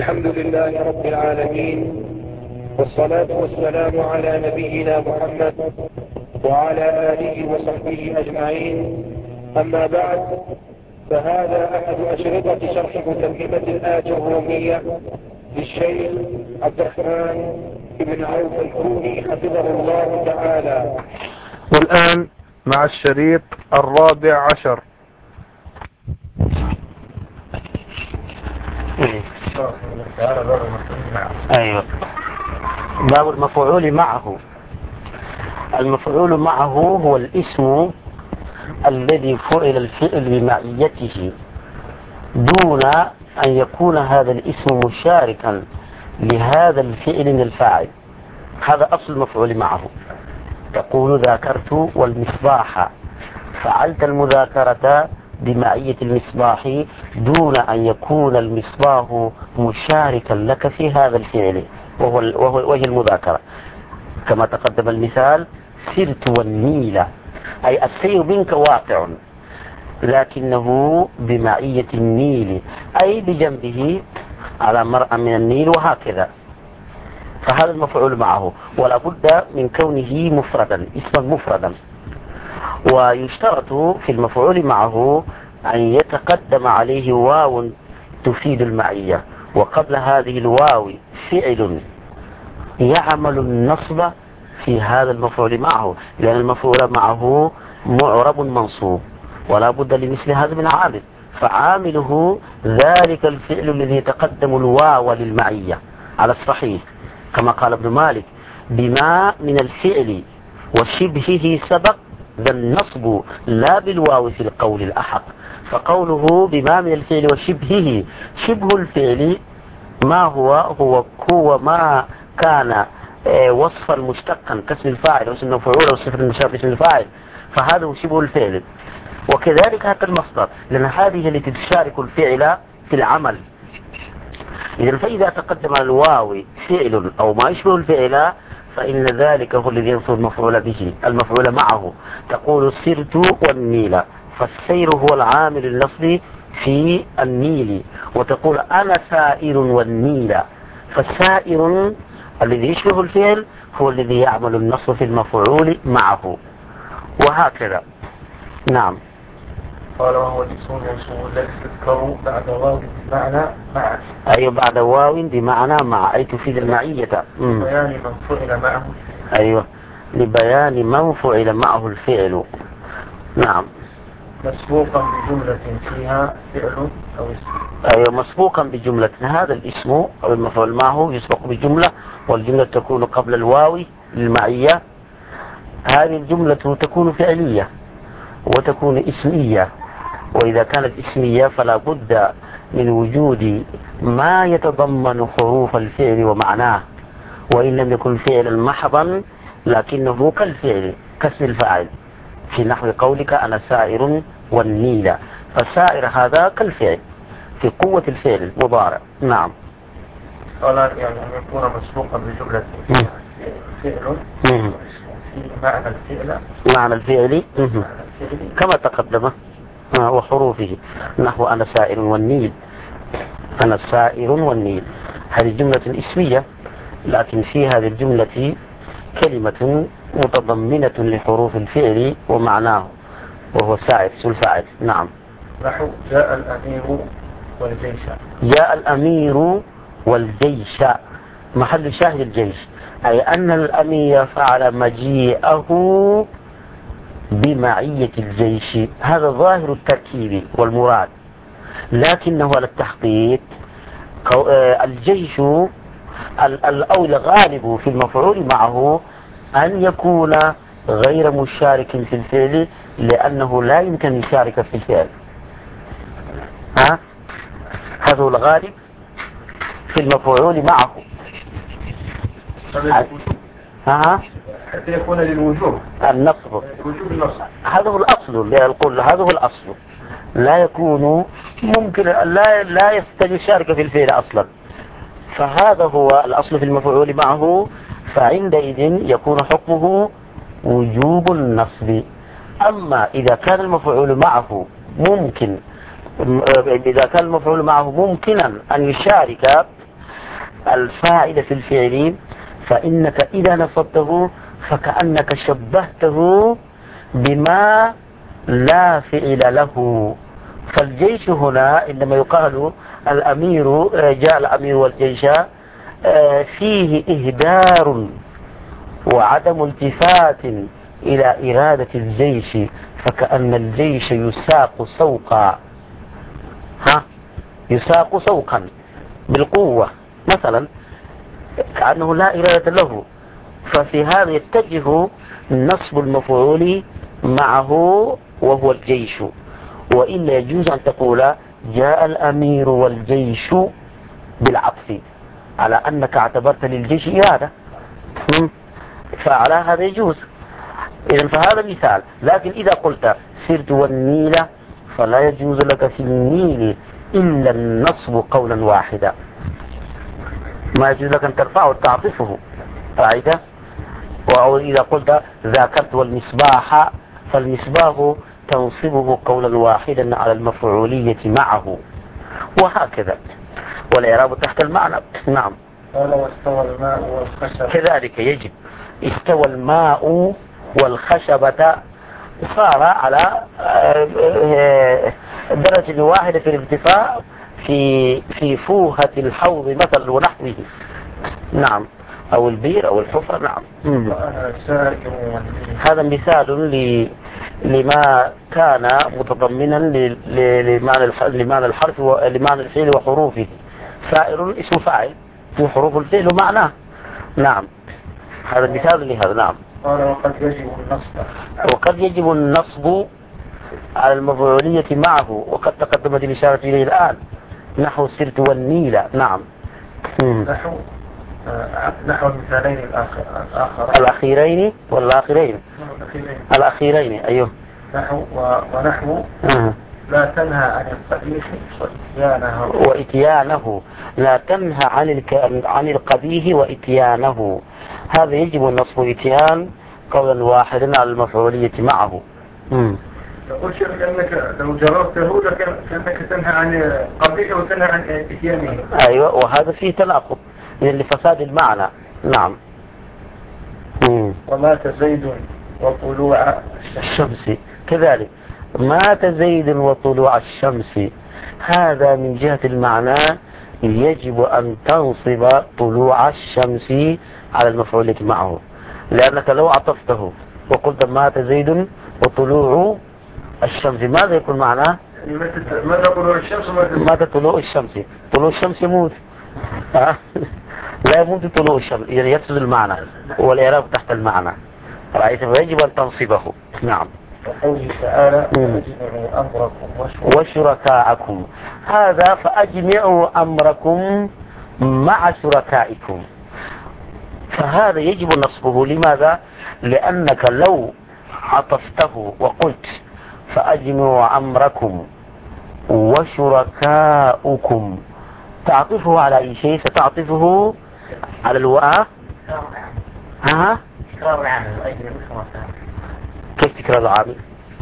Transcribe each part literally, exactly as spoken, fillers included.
الحمد لله رب العالمين، والصلاة والسلام على نبينا محمد وعلى آله وصحبه أجمعين. أما بعد، فهذا أحد أشرطة شرح متممة الآجرومية للشيخ عبد الرحمن بن عوف الكوني حفظه الله تعالى. والآن مع الشريط الرابع عشر. أيوة، باب المفعول معه. المفعول معه هو الاسم الذي فعل الفعل بمعيته دون أن يكون هذا الاسم مشاركا لهذا الفعل من الفاعل. هذا أصل المفعول معه. تقول ذاكرت والمصباح، فعلت المذاكرة بمعية المصباح دون أن يكون المصباح مشاركا لك في هذا الفعل وهو وهي المذاكرة. كما تقدم المثال: سرت والنيل، أي السير منك واقع، لكنه بمعية النيل، أي بجنبه على مرأى من النيل، وهكذا. فهذا المفعول معه، ولا بد من كونه مفردا، اسما مفردا. ويشترط في المفعول معه أن يتقدم عليه واو تفيد المعية، وقبل هذه الواو فعل يعمل النصب في هذا المفعول معه، لأن المفعول معه معرب منصوب، ولا بد لمثل هذا من عامل، فعامله ذلك الفعل الذي يتقدم الواو للمعية على الصحيح، كما قال ابن مالك: بما من الفعل وشبهه سبق ذا النصب لا بالواو في القول الأحق. فقوله بما من الفعل وشبهه، شبه الفعل ما هو هو هو ما كان وصفا مشتقا كاسم الفاعل واسم المفعول وصفة المشار باسم الفاعل، فهذا هو شبه الفعل. وكذلك هذا المصدر، لأن هذه التي تشارك الفعل في العمل. إذا فإذا تقدم الواو فعل أو ما يشبه الفعل، فإن ذلك هو الذي ينصب المفعول به، المفعول معه. تقول سرت والنيل، فالسير هو العامل النصبي في النيل، وتقول أنا سائر والنيل، فالسائر الذي يشبه الفعل هو الذي يعمل النصب في المفعول معه، وهكذا. نعم. قال: وهو الاسم الموصول الذي تذكر بعد واو بمعنى مع. أي بعد واو بمعنى مع، أي تفيد المعية. لبيان من فعل معه. أيوة، لبيان من فعل معه الفعل. نعم. مسبوقا بجملة فيها فعل أو اسم. أيوة، مسبوقا بجملة. هذا الاسم أو المفعول معه يسبق بجملة، والجملة تكون قبل الواو للمعية. هذه الجملة تكون فعلية وتكون اسمية، وإذا كانت اسمية فلا بد من وجود ما يتضمن حروف الفعل ومعناه، وإن لم يكن فعلا محضا لكنه كالفعل كاسم الفاعل، في نحو قولك أنا سائر والنيل، فالسائر هذا كالفعل في قوة الفعل المضارع. نعم. قال يعني أن يكون مسبوقا بجملة فعل معنى الفعل معنى الفعل كما تقدم وحروفه، نحو أنا سائر والنيل، أنا سائر والنيل. هذه جملة اسمية، لكن في هذه الجملة كلمة متضمنة لحروف الفعل ومعناه، وهو سائر اسم الفاعل. نعم. نحو جاء الأمير والجيش. جاء الأمير والجيش، محل شاهد الجيش، أي أن الأمير فعل مجيئه بمعية الجيش. هذا ظاهر التركيب والمراد، لكنه على التحقيق الجيش أو الغالب في المفعول معه أن يكون غير مشارك في الفعل، لأنه لا يمكن يشارك في الفعل. ها؟ هذا هو الغالب في المفعول معه. ها؟ حتى يكون للوجوب النصب، وجوب النصب. هذا هو الأصل، يقول هذا هو الأصل، لا يكون ممكن، لا لا يشارك في الفعل أصلا. فهذا هو الأصل في المفعول معه، فعندئذ يكون حكمه وجوب النصب. أما إذا كان المفعول معه ممكن إذا كان المفعول معه ممكنا أن يشارك الفاعل في الفعل، فإنك إذا نصبته فكأنك شبهته بما لا فعل له. فالجيش هنا إنما يقال الأمير، جاء الأمير والجيش، فيه إهدار وعدم التفات إلى إرادة الجيش، فكأن الجيش يساق سوقا، ها يساق سوقا بالقوة مثلا، كأنه لا إرادة له. ففي هذا يتجه نصب المفعول معه وهو الجيش. وإلا يجوز أن تقول جاء الأمير والجيش بالعطف على أنك اعتبرت للجيش إرادة، فعلى هذا يجوز. إذن فهذا مثال. لكن إذا قلت سرت والنيل فلا يجوز لك في النيل إلا النصب قولا واحدا، ما يجوز لك أن ترفعه تعطفه قاعدة. أو إذا قلت ذاكرت والمصباح فالمصباح تنصبه قولا واحدا على المفعولية معه، وهكذا. والإعراب تحت المعنى. نعم. قال واستوى الماء والخشب كذلك يجب. استوى الماء والخشبة صار على درجة واحدة في الارتفاع في في فوهة الحوض مثلا ونحوه. نعم. أو البير أو الحفرة. نعم. هذا مثال ل لما كان متضمنا لمعنى لمعنى الحرف ولمعنى الفعل وحروفه. سائر اسم فاعل وحروف الفعل ومعناه. نعم. هذا مثال لهذا. نعم. قال وقد يجب النصب وقد يجب النصب على المفعولية معه، وقد تقدمت الإشارة إليه الآن، نحو سرت والنيل. نعم. نحو نحو المثالين الآخر الأخيرين والآخرين الأخيرين. أيوه. نحو ونحو أه. لا تنهى عن القبيح وإتيانه وإتيانه لا تنهى عن الك... عن القبيح وإتيانه. هذا يجب النصب إتيان قولا واحدا على المفعولية معه. امم يقول شيخ أنك لو جربته كأنك تنهى عن القبيح وتنهى عن إتيانه. أيوة. وهذا فيه تناقض لفساد المعنى. نعم. مم. ومات زيد وطلوع الشمس كذلك. مات زيد وطلوع الشمس، هذا من جهة المعنى يجب أن تنصب طلوع الشمس على المفعول معه، لأنك لو عطفته وقلت مات زيد وطلوع الشمس ماذا يكون معناه؟ ماذا طلوع الشمس؟ ماذا طلوع الشمس؟ طلوع الشمس يموت. لا يموت طلوع الشمس، يعني يفسد المعنى والإعراب تحت المعنى. رأيت؟ فيجب أن تنصبه. نعم. وقوله تعالى فأجمعوا أمركم وشركاءكم، هذا فأجمعوا أمركم مع شركائكم، فهذا يجب نصبه. لماذا؟ لأنك لو عطفته وقلت فأجمعوا أمركم وشركاءكم، تعطفه على أي شيء؟ ستعطفه على الواء. ها؟ كيف تكرار العامل؟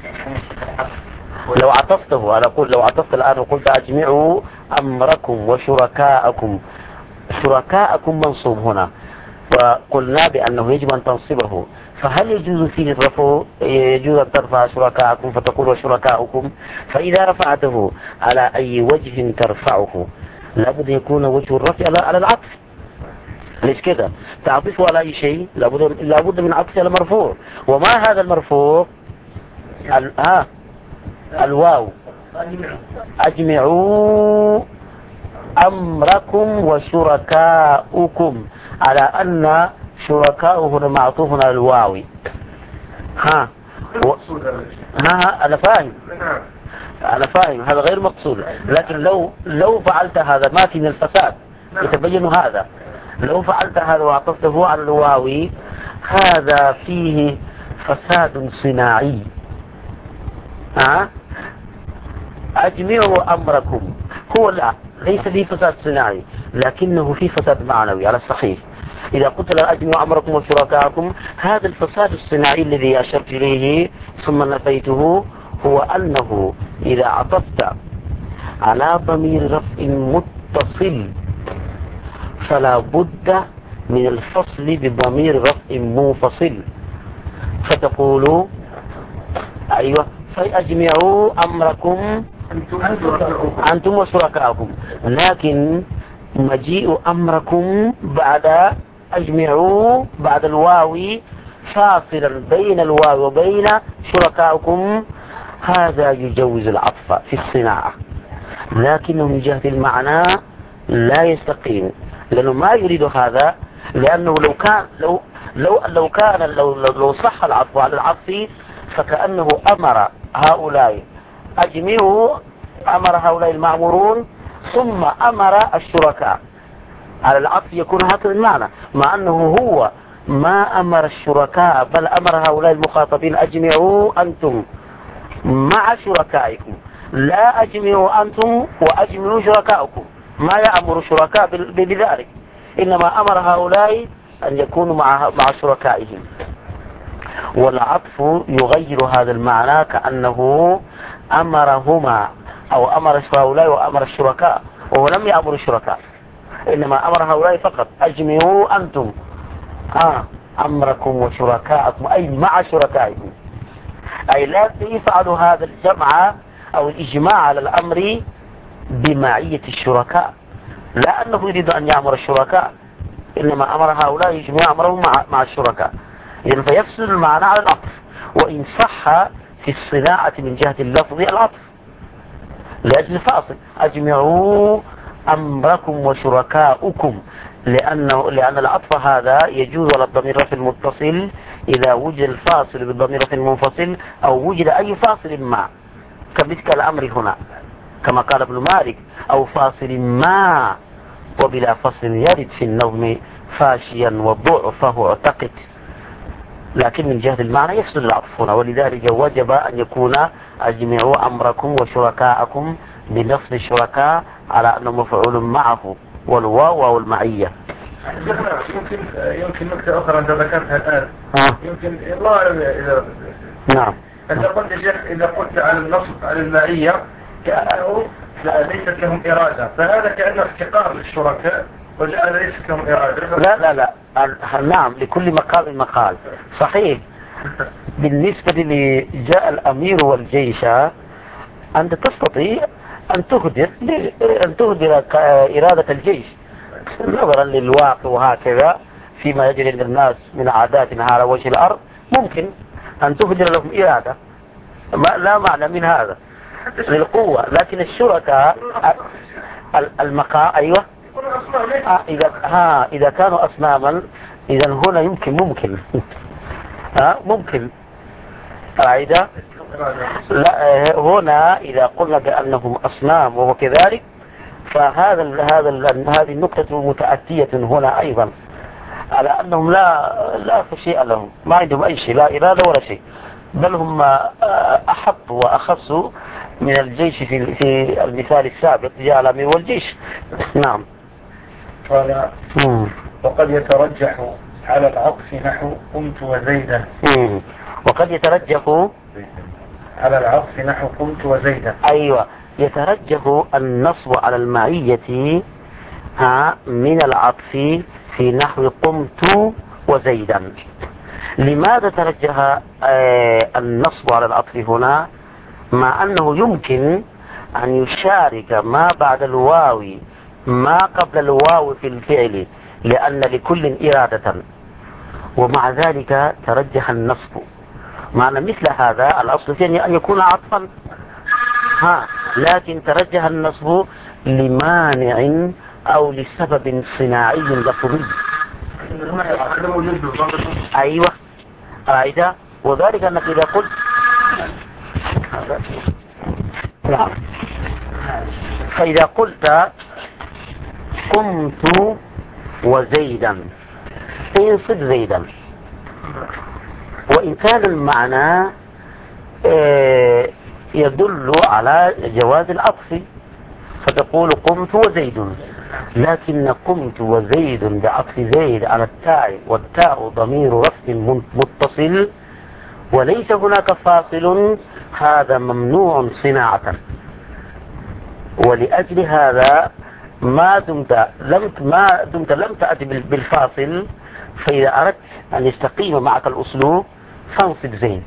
لو عطفته، أنا أقول لو عطفت الآن وقلت أجمعوا أمركم وشركاءكم، شركاءكم منصوب هنا، وقلنا بأنه يجب أن تنصبه، فهل يجوز فيه الرفع؟ يجوز أن ترفع شركاءكم فتقول وشركاءكم، فإذا رفعته على أي وجه ترفعه لابد يكون وجه الرفع على العطف. ليش كده؟ تعطفه على أي شيء لابد لابد من عطف على مرفوع. وما هذا المرفوع؟ ال... آه. الواو. أجمعوا أمركم وشركاؤكم، على أن شركاء هنا معطوف على الواو. ها و... ها أنا فاهم أنا فاهم هذا غير مقصود، لكن لو لو فعلت هذا ما في من الفساد يتبين هذا. لو فعلت هذا وعطفته على الواو هذا فيه فساد صناعي. ها أجمعوا أمركم هو لا ليس فيه فساد صناعي، لكنه فيه فساد معنوي على الصحيح. إذا قلت لا أجمعوا أمركم وشركاءكم، هذا الفساد الصناعي الذي أشرت إليه ثم نفيته هو أنه إذا عطفت على ضمير رفع متصل فلا بد من الفصل بضمير رفع منفصل، فتقول أيوة فأجمعوا أمركم أنتم وشركاءكم، لكن مجيء أمركم بعد أجمعوا بعد الواو فاصلا بين الواو وبين شركائكم، هذا يجوز العطف في الصناعة، لكنه من جهة المعنى لا يستقيم، لأنه ما يريد هذا، لأنه لو كان لو لو لو كان لو لو, لو صح العطف على العطف فكأنه أمر هؤلاء أجمعوا، أمر هؤلاء المأمورون ثم أمر الشركاء، على العطف يكون هكذا المعنى، مع أنه هو ما أمر الشركاء بل أمر هؤلاء المخاطبين أجمعوا أنتم مع شركائكم، لا أجمعوا أنتم وأجمعوا شركائكم، ما يأمر شركاء بذلك، إنما أمر هؤلاء أن يكونوا مع مع شركائهم، والعطف يغير هذا المعنى كأنه أمرهما أو أمر هؤلاء وأمر الشركاء، وهو لم يأمر الشركاء، إنما أمر هؤلاء فقط أجمعوا أنتم آه أمركم وشركاءكم، أي مع شركائكم، أي لا يفعلوا هذا الجمع أو الإجماع على الأمر بمعية الشركاء، لا أنه يريد أن يأمر الشركاء، إنما أمر هؤلاء يجمع أمرهم مع, مع الشركاء، إذن فيفصل المعنى على العطف، وإن صح في الصناعة من جهة اللفظ العطف لأجل فاصل أجمعوا أمركم وشركاؤكم، لأنه لأن العطف هذا يجوز على الضمير في المتصل إذا وجد الفاصل بالضمير في المنفصل أو وجد أي فاصل ما، كمثل الأمر هنا كما قال ابن مالك أو فاصل ما، وبلا فصل يرد في النوم فاشيا وضعفه اعتقد، لكن من جهة المعنى يفصل العطف هنا، ولذلك وجب أن يكون أجمعوا أمركم وشركاءكم بلفظ الشركاء على أنه مفعول معه، والواو أو المعية. يمكن يمكن نكتة أخرى أنت ذكرتها الآن، يمكن الله أعلم إذا نعم أنت قلت يا شيخ إذا قلت على النصب على المعية كأنه ليست لهم إرادة، فهذا كأنه احتقار للشركاء وجعل ليست لهم إرادة. لا لا لا نعم، لكل مقام مقال صحيح. بالنسبة لجاء الأمير والجيش أنت تستطيع أن تهدر أن تهدر إرادة الجيش نظرا للواقع وهكذا فيما يجري للناس من عادات على وجه الأرض، ممكن أن تهدر لهم إرادة، ما لا معنى من هذا للقوة، لكن الشركاء المقا أيوة آه إذا ها إذا كانوا أصناما إذا هنا يمكن ممكن ها ممكن عايدة لا هنا إذا قلنا بأنهم أصنام وهو كذلك، فهذا هذا هذه النقطة متأتية هنا أيضا على أنهم لا لا شيء لهم، ما عندهم أي شيء، لا إرادة ولا شيء، بل هم أحط وأخص من الجيش في في المثال السابق جاء الأمير والجيش. نعم. قال وقد يترجح على العطف نحو قمت وزيدا. وقد يترجح على العطف نحو قمت وزيدا. أيوة، يترجح النصب على المعية من العطف في نحو قمت وزيدا. لماذا ترجح النصب على العطف هنا مع أنه يمكن أن يشارك ما بعد الواو ما قبل الواو في الفعل، لأن لكل إرادة، ومع ذلك ترجح النصب، معنى مثل هذا الأصل فيه أن يكون عطفا ها، لكن ترجح النصب لمانع أو لسبب صناعي لفظي. أيوة رأيت، وذلك أنك إذا قلت نعم، فإذا قلت قمت وزيدا انصب زيدا، وإن كان المعنى يدل على جواز العطف فتقول قمت وزيد، لكن قمت وزيد بعطف زيد على التاء، والتاء ضمير رفع متصل وليس هناك فاصل، هذا ممنوع صناعة. ولأجل هذا ما دمت لم ما دمت لم تأتي بالفاصل، فإذا أردت أن يستقيم معك الأسلوب فانصب زيد.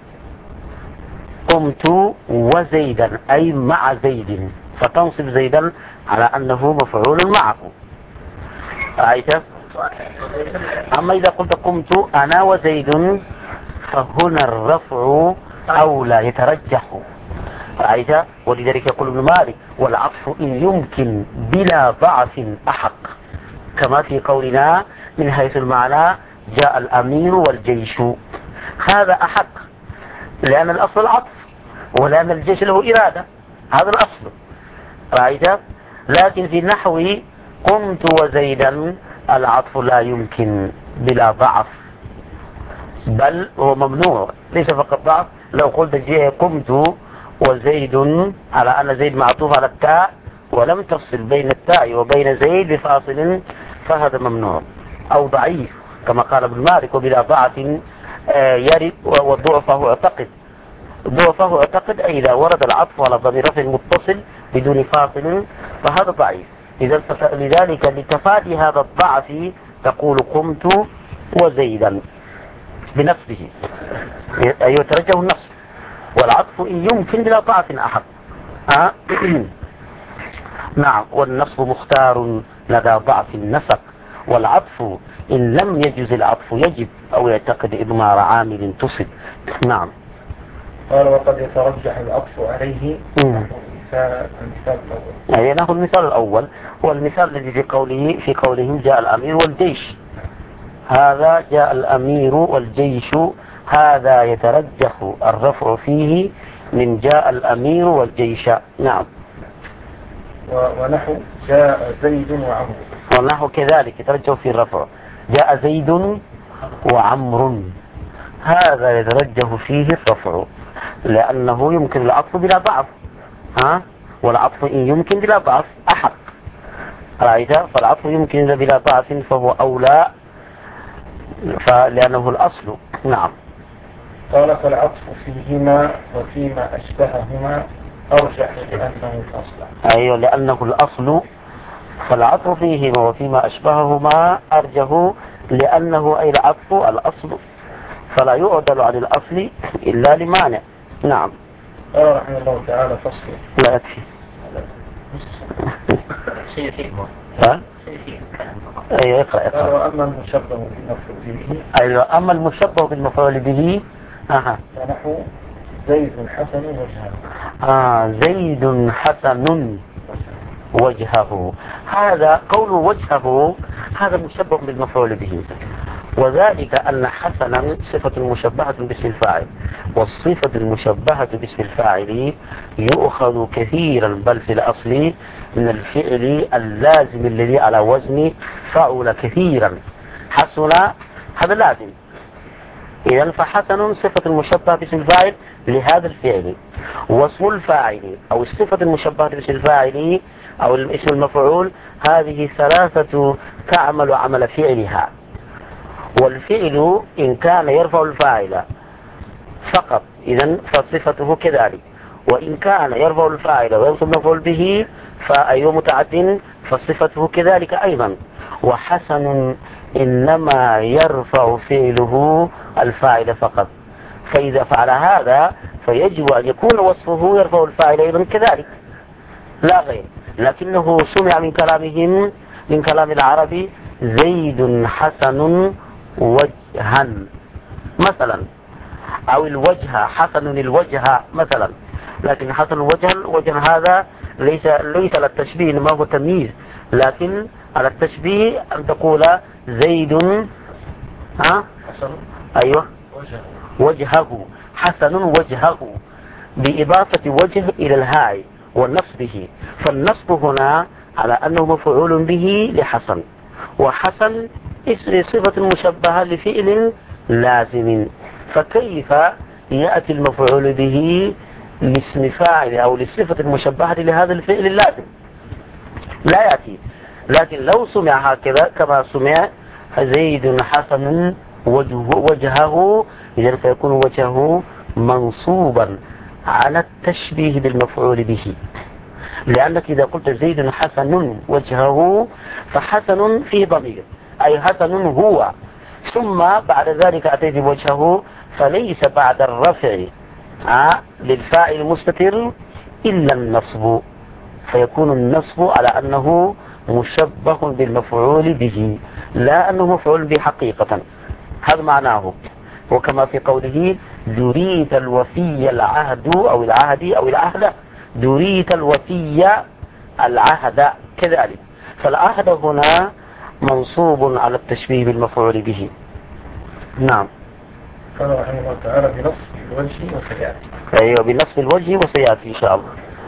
قمت وزيدا أي مع زيد، فتنصب زيدا على أنه مفعول معه. رأيت؟ أما إذا قلت قمت أنا وزيد فهنا الرفع أولى يترجح. رأيت؟ ولذلك يقول ابن مالك والعطف إن يمكن بلا ضعف أحق، كما في قولنا من حيث المعنى جاء الأمير والجيش، هذا أحق لأن الأصل العطف ولأن الجيش له إرادة، هذا الأصل. رأيت؟ لكن في النحو قمت وزيدا العطف لا يمكن بلا ضعف، بل هو ممنوع، ليس فقط ضعف. لو قلت قمت وزيد على أن زيد معطوف على التاء ولم تفصل بين التاء وبين زيد بفاصل فهذا ممنوع أو ضعيف، كما قال ابن مالك وبلا ضعف يرد وضعفه اعتقد. ضعفه اعتقد أي إذا ورد العطف على ضمير رفع متصل بدون فاصل فهذا ضعيف. لذلك لتفادي هذا الضعف تقول قمت وزيدا بنفسه، أي يترجه النصب، والعطف إن يمكن بلا ضعف أحق. أه؟ نعم، والنصب مختار لدى ضعف النسق، والعطف إن لم يجز العطف يجب أو يعتقد إضمار عامل تصب. نعم. قال وقد يترجح العطف عليه. المثال الأول. أي نأخذ المثال الأول هو المثال الذي في قوله في قولهم جاء الأمير والجيش، هذا جاء الأمير والجيش، هذا يترجح الرفع فيه من جاء الأمير والجيش. نعم. ونحو جاء زيد وعمر، ونحو كذلك يترجح في الرفع جاء زيد وعمر، هذا يترجح فيه الرفع لأنه يمكن العطف بلا ضعف. ها؟ والعطف إن يمكن بلا ضعف أحق. رأيت؟ فالعطف يمكن بلا ضعف فهو أولى لأنه الأصل. نعم. قال فالعطف فيهما وفيما أشبههما أرجح لأنه الأصل. أيوة، لأنه الأصل، فالعطف فيهما وفيما أشبههما أرجه لأنه أي العطف الأصل، فلا يعدل عن الأصل إلا لمانع. نعم. قال رحمه الله تعالى فصل. لا يكفي. ها؟ أيوة، اقرأ اقرأ. وأما المشبه بالمفعول به. أيوة، أما المشبه بالمفعول به أها. فنحو زيد حسن وجهه. آه زيد حسن وجهه، هذا قول وجهه هذا مشبه بالمفعول به، وذلك أن حسنا صفة مشبهة باسم الفاعل، والصفة المشبهة باسم الفاعل يؤخذ كثيرا بل في الأصل من الفعل اللازم الذي على وزن فعل كثيرا. حسن هذا لازم، إذن فحسن صفة المشبهة باسم الفاعل لهذا الفعل، واسم الفاعل أو الصفة المشبهة باسم الفاعل أو الاسم المفعول هذه ثلاثة تعمل عمل فعلها. والفعل إن كان يرفع الفاعل فقط إذن فصفته كذلك، وإن كان يرفع الفاعل وينصب المفعول به فأي متعد فصفته كذلك أيضا. وحسن إنما يرفع فعله الفاعل فقط، فإذا فعل هذا فيجب أن يكون وصفه يرفع الفاعل أيضا كذلك لا غير، لكنه سمع من كلامهم من كلام العرب زيد حسن وجها مثلا، أو الوجه حسن الوجه مثلا، لكن حسن الوجه الوجه هذا ليس ليس على التشبيه إنما هو تمييز، لكن على التشبيه أن تقول زيد ها أيوة وجهه حسن وجهه بإضافة وجه إلى الهاء ونصبه، فالنصب هنا على أنه مفعول به لحسن، وحسن صفة مشبهة لفعل لازم، فكيف يأتي المفعول به لاسم فاعل أو للصفة المشبهة لهذا الفعل اللازم؟ لا يأتي. لكن لو سمع هكذا كما سمع زيد حسن وجهه إذن فيكون وجهه منصوبا على التشبيه بالمفعول به. لأنك إذا قلت زيد حسن وجهه فحسن فيه ضمير أي حسن هو، ثم بعد ذلك أتيت بوجهه فليس بعد الرفع للفاعل المستتر إلا النصب، فيكون النصب على أنه مشبه بالمفعول به لا أنه مفعول به حقيقة. هذا معناه. وكما في قوله دريت الوفي العهد أو العهد أو العهد، دريت الوفي العهد كذلك، فالعهد هنا منصوب على التشبيه بالمفعول به. نعم. قال رحمه الله تعالى بنصب الوجه وسيأتي. أيوة بنصب الوجه وسيأتي إن شاء الله.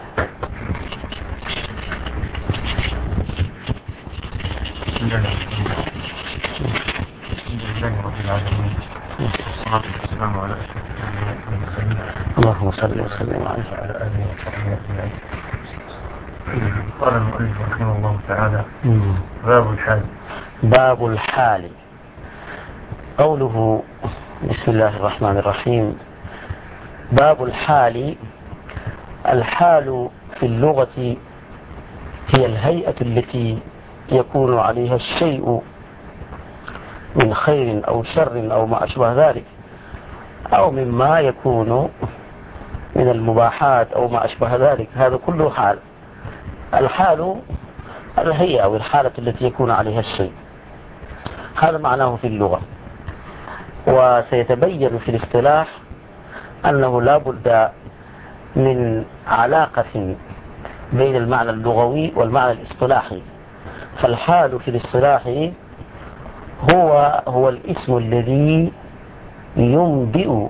الحمد لله رب العالمين والصلاة والسلام على أشرف الأنبياء والمرسلين اللهم صل وسلم عليه وعلى آله وصحبه أجمعين. قال المؤلف رحمه الله تعالى باب الحال. باب الحال. قوله بسم الله الرحمن الرحيم. باب الحال. الحال في اللغة هي الهيئة التي يكون عليها الشيء من خير أو شر أو ما أشبه ذلك، أو مما يكون من المباحات أو ما أشبه ذلك، هذا كله حال. الحال الهيئة أو الحالة التي يكون عليها الشيء، هذا معناه في اللغة. وسيتبين في الاصطلاح أنه لا بد من علاقة بين المعنى اللغوي والمعنى الاصطلاحي. فالحال في الاصطلاح هو هو الاسم الذي ينبئ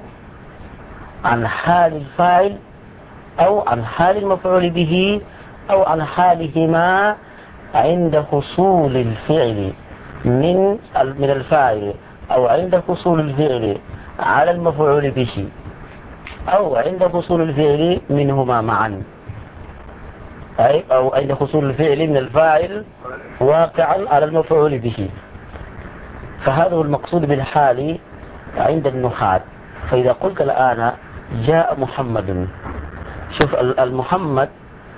عن حال الفاعل أو عن حال المفعول به أو عن حالهما عند حصول الفعل من من الفاعل أو عند حصول الفعل على المفعول به أو عند حصول الفعل منهما معا، أي أو عند حصول الفعل من الفاعل واقعا على المفعول به. فهذا هو المقصود بالحال عند النحاة. فإذا قلت الآن جاء محمد، شوف المحمد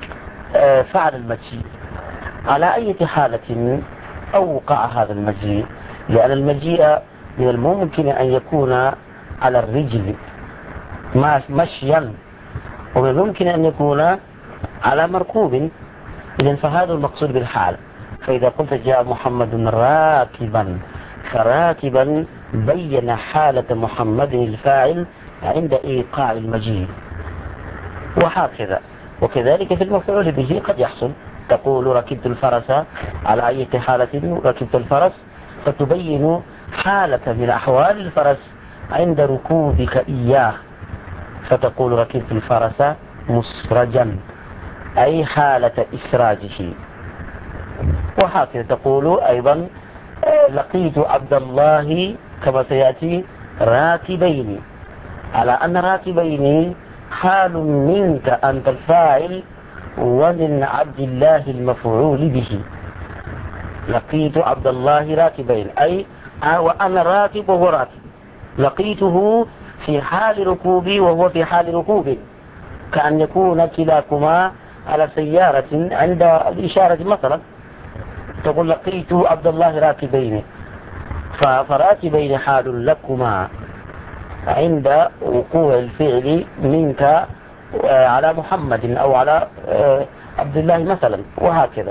فعل المجيء، على أي حالة أوقع هذا المجيء؟ لأن المجيء من الممكن أن يكون على الرجل مشيا، ومن الممكن أن يكون على مركوب. إذن فهذا المقصود بالحال. فإذا قلت جاء محمد راكبا، فراكبا بين حالة محمد الفاعل عند إيقاع المجيء، وهكذا. وكذلك في المفعول به قد يحصل، تقول ركبت الفرس، على أي حالة ركبت الفرس، فتبين حالة من أحوال الفرس عند ركوبك إياه، فتقول ركبت الفرس مسرجا، أي حالة إسراجه. وهكذا تقول أيضا لقيت عبد الله كما سيأتي راكبين، على أن راكبين حال منك أنت الفاعل ومن عبد الله المفعول به. لقيت عبد الله راكبين أي وأنا راكب وهو راكب، لقيته في حال ركوبي وهو في حال ركوب، كأن يكون كلاكما على سيارة عند الإشارة مثلا، تقول لقيت عبد الله راكبين، فراكبين حال لكما عند وقوع الفعل منك على محمد أو على عبد الله مثلا، وهكذا.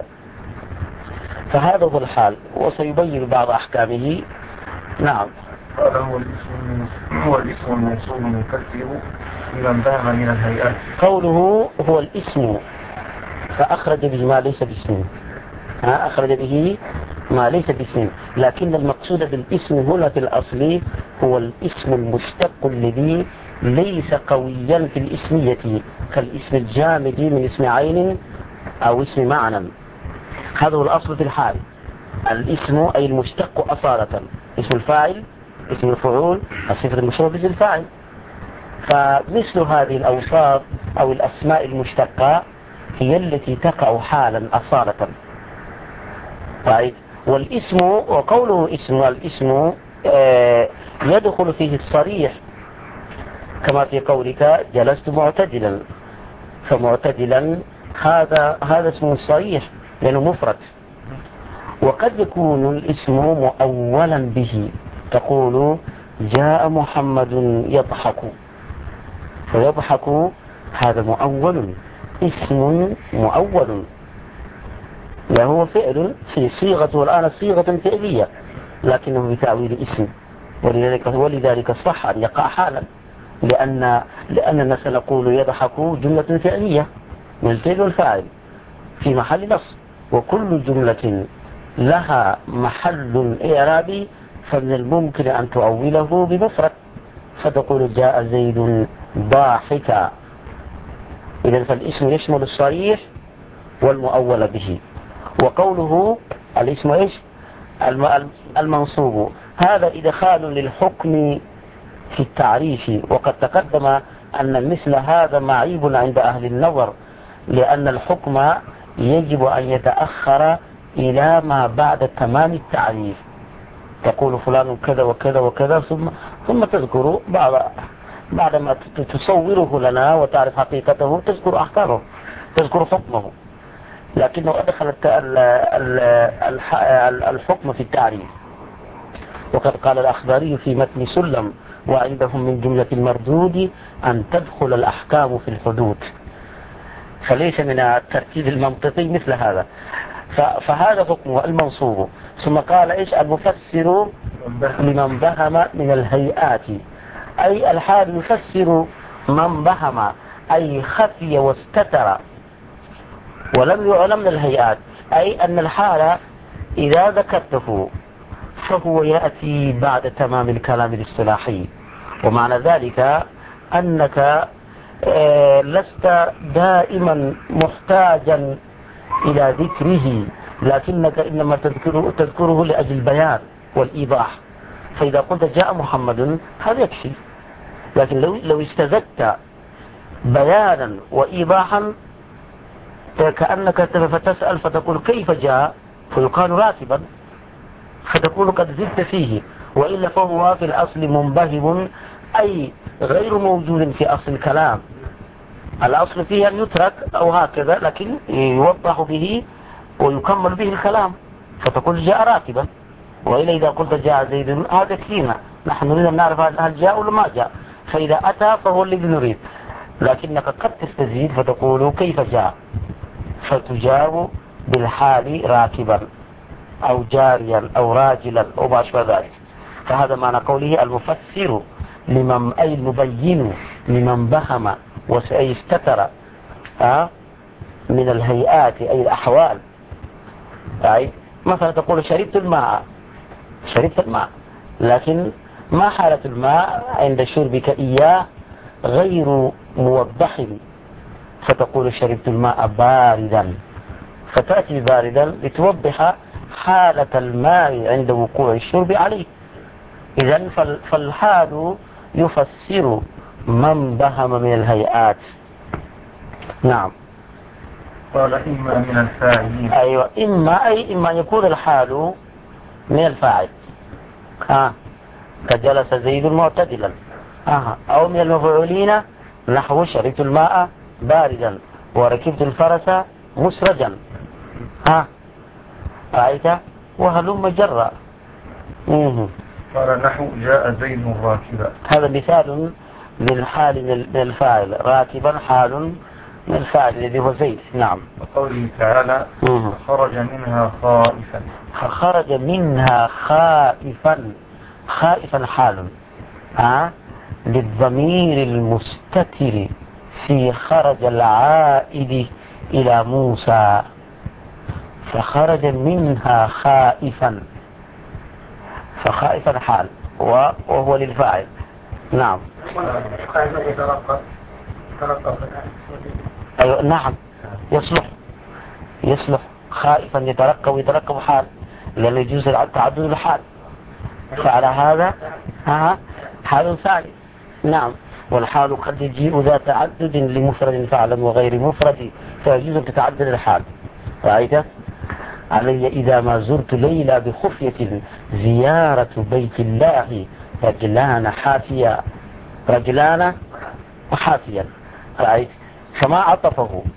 فهذا هو الحال، وسيبين بعض أحكامه. نعم. هذا هو الاسم هو الاسم الموصول المكثر لمن بام من الهيئات. قوله هو الاسم فأخرج به ما ليس باسم، أخرج به ما ليس باسم، لكن المقصود بالاسم هنا في الأصل هو الاسم المشتق الذي ليس قويا في الاسمية كالاسم الجامد من اسم عين أو اسم معنى. هذا هو الأصل في الحال، الاسم أي المشتق أصالة، اسم الفاعل، اسم الفعول، الصفة المشتقة باسم الفاعل. فمثل هذه الأوصاف أو الأسماء المشتقة هي التي تقع حالا أصالة. طيب، والاسم وقوله اسم، الاسم آه يدخل فيه الصريح كما في قولك جلست معتدلا، فمعتدلا هذا هذا اسم صريح لأنه مفرد. وقد يكون الاسم مؤولا به، تقول جاء محمد يضحك، فيضحك هذا مؤول، اسم مؤول، وهو فعل في صيغته الآن صيغة فعلية لكنه بتأويل اسم، ولذلك ولذلك صح أن يقع حالا، لأن لأن الناس نقول يضحك جملة فعلية من الفعل والفاعل في محل نصب، وكل جملة لها محل إعرابي فمن الممكن أن تؤوله بمفرد، فتقول جاء زيد ضاحكا. إذن فالاسم يشمل الصريح والمؤول به. وقوله الاسم إيش؟ المنصوب، هذا إدخال للحكم في التعريف، وقد تقدم أن مثل هذا معيب عند أهل النظر، لأن الحكم يجب أن يتأخر إلى ما بعد تمام التعريف، تقول فلان كذا وكذا وكذا ثم ثم تذكر بعد بعدما تصوره لنا وتعرف حقيقته تذكر أحكامه، تذكر حكمه، لكنه أدخل الحكم في التعريف. وقد قال الأخباري في متن سلم وعندهم من جملة المردود أن تدخل الأحكام في الحدود، فليس من الترتيب المنطقي مثل هذا. فهذا حكمه المنصوب. ثم قال إيش؟ المفسر لمن بهم من الهيئات، أي الحال يفسر من بهم أي خفي واستتر ولم يعلم من الهيئات، أي أن الحال إذا ذكرته فهو يأتي بعد تمام الكلام الاصطلاحي. ومعنى ذلك أنك لست دائما محتاجا إلى ذكره، لكنك إنما تذكره, تذكره لأجل البيان والإيضاح. فإذا قلت جاء محمد هذا يكفي، لكن لو, لو استزدت بيانا وإيضاحا كأنك فتسأل فتقول كيف جاء، فيقال راكبا، فتقول قد زدت فيه، وإلا فهو في الأصل منبهم أي غير موجود في أصل الكلام. الأصل فيه أن يترك أو هكذا، لكن يوضح به ويكمل به الكلام، فتقول جاء راكبا. وإلا إذا قلت جاء زيد هذا كثيرا، نحن نريد أن نعرف هل جاء ولا ما جاء، فإذا أتى فهو الذي نريد، لكنك قد تستزيد فتقول كيف جاء، فتجاب بالحال راكبا أو جاريا أو راجلا أو ما أشبه ذلك. فهذا معنى قوله المفسر لمن أي المبين لمن بهم وأي استتر أه من الهيئات أي الأحوال. أي مثلا تقول شربت الماء، شربت الماء، لكن ما حالة الماء عند شربك إياه غير موضح، فتقول شربت الماء باردا، فتأتي باردا لتوضح حالة الماء عند وقوع الشرب عليه. إذن فالحال يفسر من بهم من الهيئات. نعم. قال إما من الفاعلين. أيوة، إما أي إما يكون الحال من الفاعل، آه كجلس زيد معتدلا، آه أو من المفعولين نحو شربت الماء باردا وركبت الفرس مسرجا، ها آه. رأيت وهلم جرا. قال نحو جاء زيد راكبا، هذا مثال للحال من الفاعل، راكبا حال من الفاعل الذي هو زيد. نعم. وقوله تعالى خرج منها خائفا، خرج منها خائفا، خائفا حال ها للضمير المستتر في خرج العائد إلى موسى، فخرج منها خائفا، فخائفا حال وهو للفاعل. نعم. أيوة نعم، يصلح يصلح خائفا يترقب ويترقب حال، لأنه يجوز تعدد الحال، فعلى هذا ها حال ثاني. نعم. والحال قد يجيء ذا تعدد لمفرد فعلا وغير مفرد، فيجوز أن تتعدد الحال. رأيت علي إذا ما زرت ليلى بخفية زيارة بيت الله رجلان حافيا، رجلان وحافيا. رأيت فما عطفه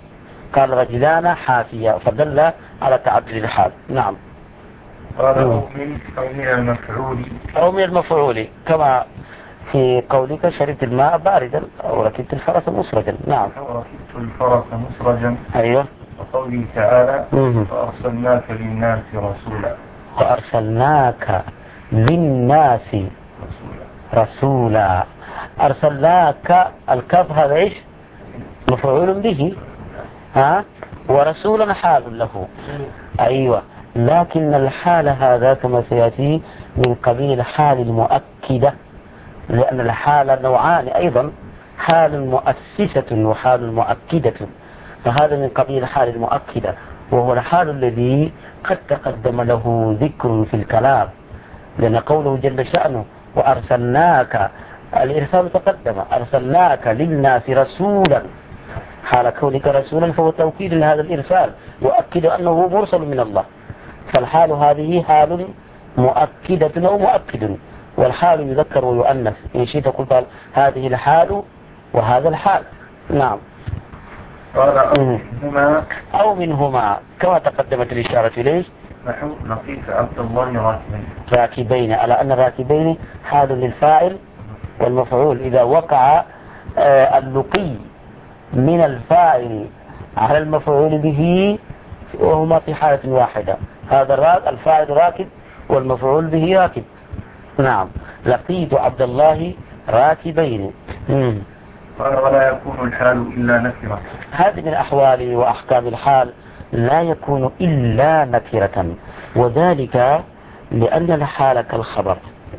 قال رجلان حافية فدل على تعدد الحال. نعم. قال أو من أو من المفعول أو من المفعول كما في قولك شربت الماء باردا أو ركبت الفرس مسرجا. نعم. أو ركبت الفرس مسرجا. أيوه. وقوله تعالى مم. فأرسلناك للناس رسولا. وأرسلناك للناس رسولا. أرسلناك الكاف هذا إيش؟ مفعول به، ها؟ ورسولا حال له. أيوة. لكن الحال هذا كما سيأتي من قبيل حال المؤكدة، لأن الحال نوعان أيضا، حال مؤسسة وحال مؤكدة، فهذا من قبيل حال المؤكدة، وهو الحال الذي قد تقدم له ذكر في الكلام، لأن قوله جل شأنه وأرسلناك الإرسال تقدم، أرسلناك للناس رسولا، حال كونك رسولا فهو توكيد لهذا الإرسال وأكد أنه مرسل من الله، فالحال هذه حال مؤكدة أو مؤكد، والحال يذكر ويؤنث، إن شئت قلت هذه الحال وهذا الحال. نعم. قال أو منهما أو منهما كما تقدمت الإشارة إليه نحو لقيت عبد الله راكبين. راكبين، على أن الراكبين حال للفاعل والمفعول، إذا وقع آه اللقي من الفاعل على المفعول به وهما في حالة واحدة، هذا الفاعل راكب والمفعول به راكب. نعم. لقيت عبد الله راكبين. قال ولا يكون الحال إلا نكرة. هذه من أحوال وأحكام الحال لا يكون إلا نكرة، وذلك لأن الحال كالخبر،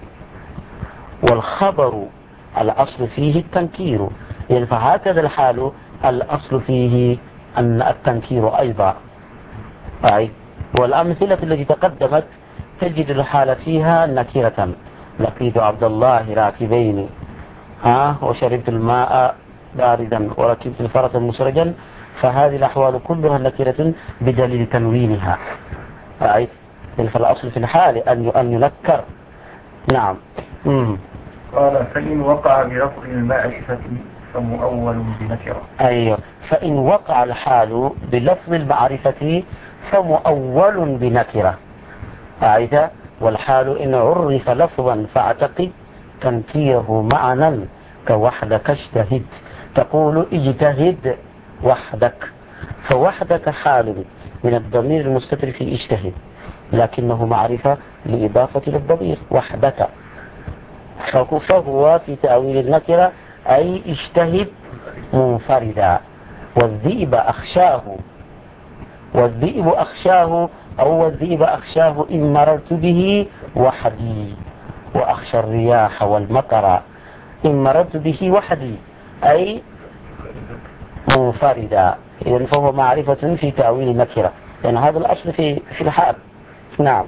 والخبر الأصل فيه التنكير، يعني فهكذا الحال الأصل فيه أن التنكير أيضا. أي والأمثلة التي تقدمت تجد الحال فيها نكرة، لقيت عبد الله راكبين، ها وشربت الماء باردا وركبت الفرس مسرجا، فهذه الأحوال كلها نكرة بدليل تنوينها. أي فالأصل في الحال أن ينكر. نعم. مم. قال فإن وقع بلفظ المعرفة فمؤول بنكرة. أيوه. فإن وقع الحال بلفظ المعرفة فمؤول بنكرة. أعيد. والحال إن عرف لفظا فاعتقد تنكيره معنى كوحدك اجتهد، تقول اجتهد وحدك، فوحدك حال من الضمير المستتر في اجتهد، لكنه معرفة لإضافة للضمير وحدك، فهو في تأويل النكرة أي اجتهد منفردا. والذئب أخشاه، والذئب أخشاه أو والذئب أخشاه إن مررت به وحدي، وأخشى الرياح والمطر إن مررت به وحدي أي منفردا. إذن فهو معرفة في تأويل النكرة، لأن يعني هذا الأصل في في الحال. نعم.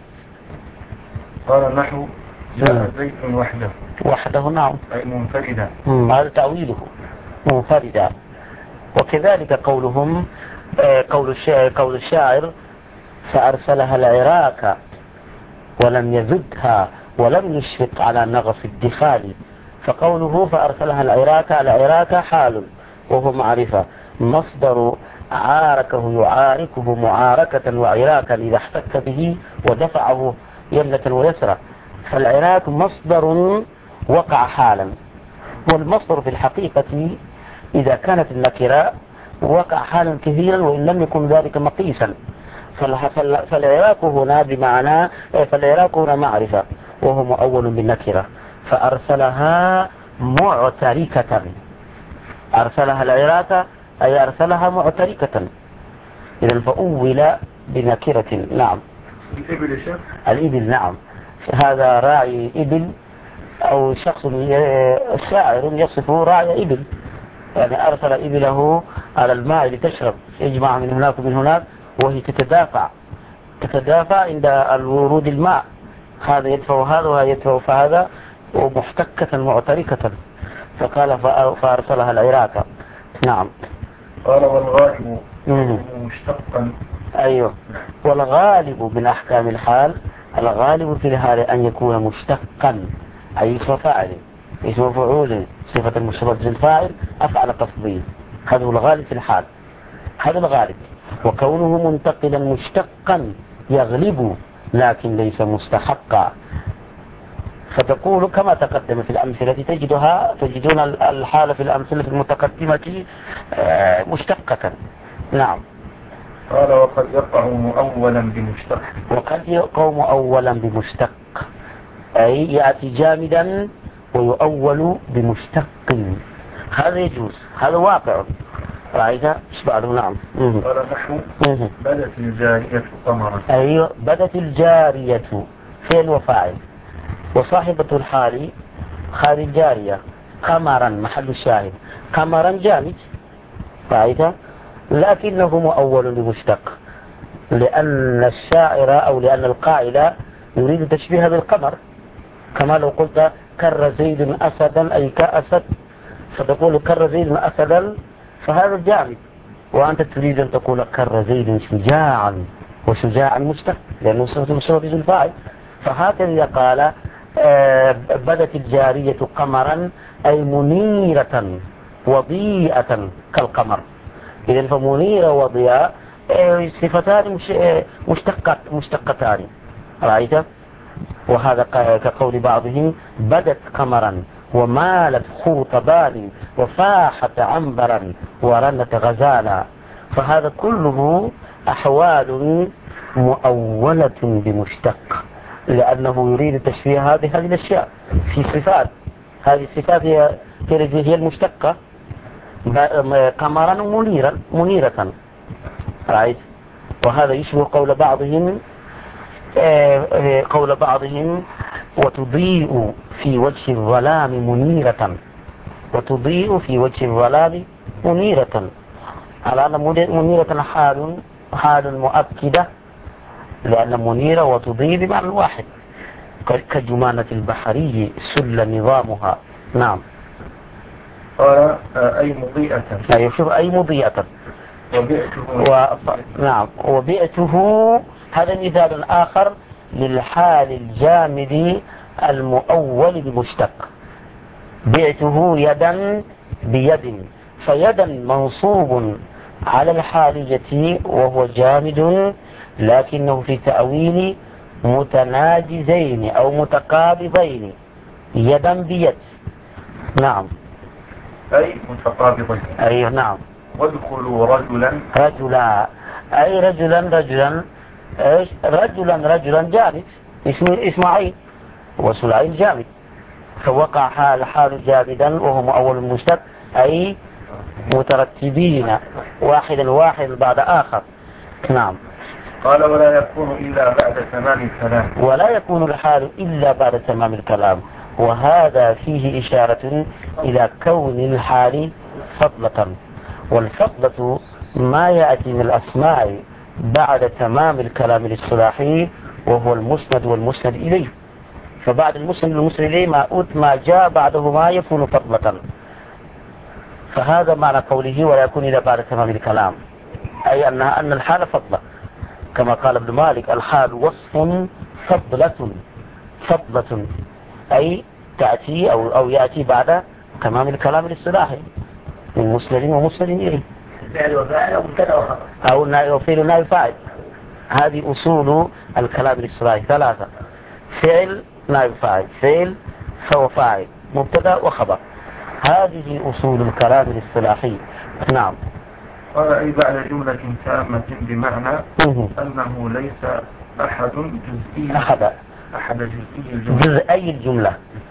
قال نحو جاء زيد وحده. وحده. نعم. أي منفردا. هذا تأويله منفردا. وكذلك قولهم قول الشاعر, قول الشاعر فأرسلها العراك ولم يزدها ولم يشفق على نغف الدخال، فقوله فأرسلها العراك، العراك حال وهو معرفة، مصدر عاركه يعاركه معاركة وعراكا إذا احتك به ودفعه يمنة ويسرى، فالعراك مصدر وقع حالا، والمصدر في الحقيقة إذا كانت النكرة وقع حالا كثيرا وإن لم يكن ذلك مقيسا، فالعراك هنا بمعنى فالعراك هنا معرفة وهو مؤول بالنكرة، فأرسلها معتركة، أرسلها العراك أي أرسلها معتركة، إذن فأول بنكرة. نعم. الإبل شيخ؟ الإبل. نعم. هذا راعي إبل أو شخص شاعر يصف راعي إبل، يعني أرسل إبله على الماء لتشرب، يجمع من هناك ومن هناك وهي تتدافع تتدافع عند الورود الماء، هذا يدفع هذا وهذا يدفع فهذا، ومحتكة معتركة، فقال فأرسلها العراك. نعم. قال والغالب مشتقا. أيوه. والغالب من أحكام الحال، الغالب في الحال أن يكون مشتقا، أي اسم فاعل، اسم فعول، صفة مشتقة للفاعل، أفعل تفضيل، هذا هو الغالب في الحال. هذا الغالب. وكونه منتقلا مشتقا يغلب لكن ليس مستحقا. فتقول كما تقدم في الأمثلة تجدها تجدون الحالة في الأمثلة المتقدمة مشتقة. نعم. قال وقد يقع مؤولا بمشتق. وقد يقع مؤولا بمشتق أي يأتي جامدا ويؤول بمشتق. هذا يجوز، هذا واقع. رأيت ايش بعده؟ نعم. قال نحو بدت الجارية قمرا. أيوة بدت الجارية فعل وفاعل وصاحبة الحال خالي الجارية قمرا محل الشاهد. قمرا جامد. رأيت لكنه مؤول بمشتق لأن الشاعر أو لأن القائل يريد تشبيه بالقمر، كما لو قلت كر زيد أسدا أي كأسد، فتقول كر زيد أسدا فهذا جامد، وأنت تريد أن تقول كر زيد شجاعا، وشجاعا مشتق لأنه سبب الفاعل. فهكذا قال بدت الجارية قمرا أي منيرة وضيئة كالقمر. إذن فمنيرة وضياء صفتان مشتقات مشتقتان. رأيت؟ وهذا كقول بعضهم بدت قمرا ومالت خرطبان وفاحت عنبرا ورنت غزالا. فهذا كله أحوال مؤولة بمشتق لأنه يريد تشبيه هذه هذه الأشياء في صفات. هذه الصفات هي هي المشتقة. قمرا منيرا منيرة. رأيت؟ وهذا يشبه قول بعضهم قول بعضهم وتضيء في وجه الظلام منيرة. وتضيء في وجه الظلام منيرة على أن منيرة حال حال مؤكدة لأن منيرة وتضيء بمعنى واحد كجمانة البحري سل نظامها. نعم. قال أي مضيئة. أي شوف أي مضيئة. وبئته و... نعم وبئته هذا مثال آخر للحال الجامد المؤول بمشتق. بئته يدا بيد، فيدا منصوب على الحالية وهو جامد لكنه في تأويل متناجزين أو متقابضين يدا بيد. نعم. أي متقابضين. أي نعم. وادخلوا رجلا رجلا أي رجلا رجلا إيش رجلا رجلا جامد اسمه إسماعيل وسلعين جامد، فوقع حال حال جامدا وهو مؤول مشتق أي مترتبين واحدا واحد بعد آخر. نعم. قال ولا يكون إلا بعد تمام الكلام. ولا يكون الحال إلا بعد تمام الكلام. وهذا فيه إشارة إلى كون الحال فضلة، والفضلة ما يأتي من الأسماء بعد تمام الكلام الاصطلاحي وهو المسند والمسند إليه. فبعد المسند والمسند إليه ما ما جاء بعده ما يكون فضلة. فهذا معنى قوله ولا يكون إلا بعد تمام الكلام، أي أنها أن الحال فضلة، كما قال ابن مالك الحال وصف فضلة. فضلة أي تأتي أو أو يأتي بعد تمام الكلام الاصطلاحي من مسند ومسند إليه. فعل وفاعل أو مبتدأ وخبر أو نائب فعل نائب فاعل. هذه أصول الكلام الاصطلاحي ثلاثة: فعل نائب فاعل، فعل فهو فاعل، مبتدأ وخبر. هذه أصول الكلام الاصطلاحي. نعم. قال أي بعد جملة تامة بمعنى أنه ليس أحد جزئي أحد أحد جزئي الجملة. جزئي الجملة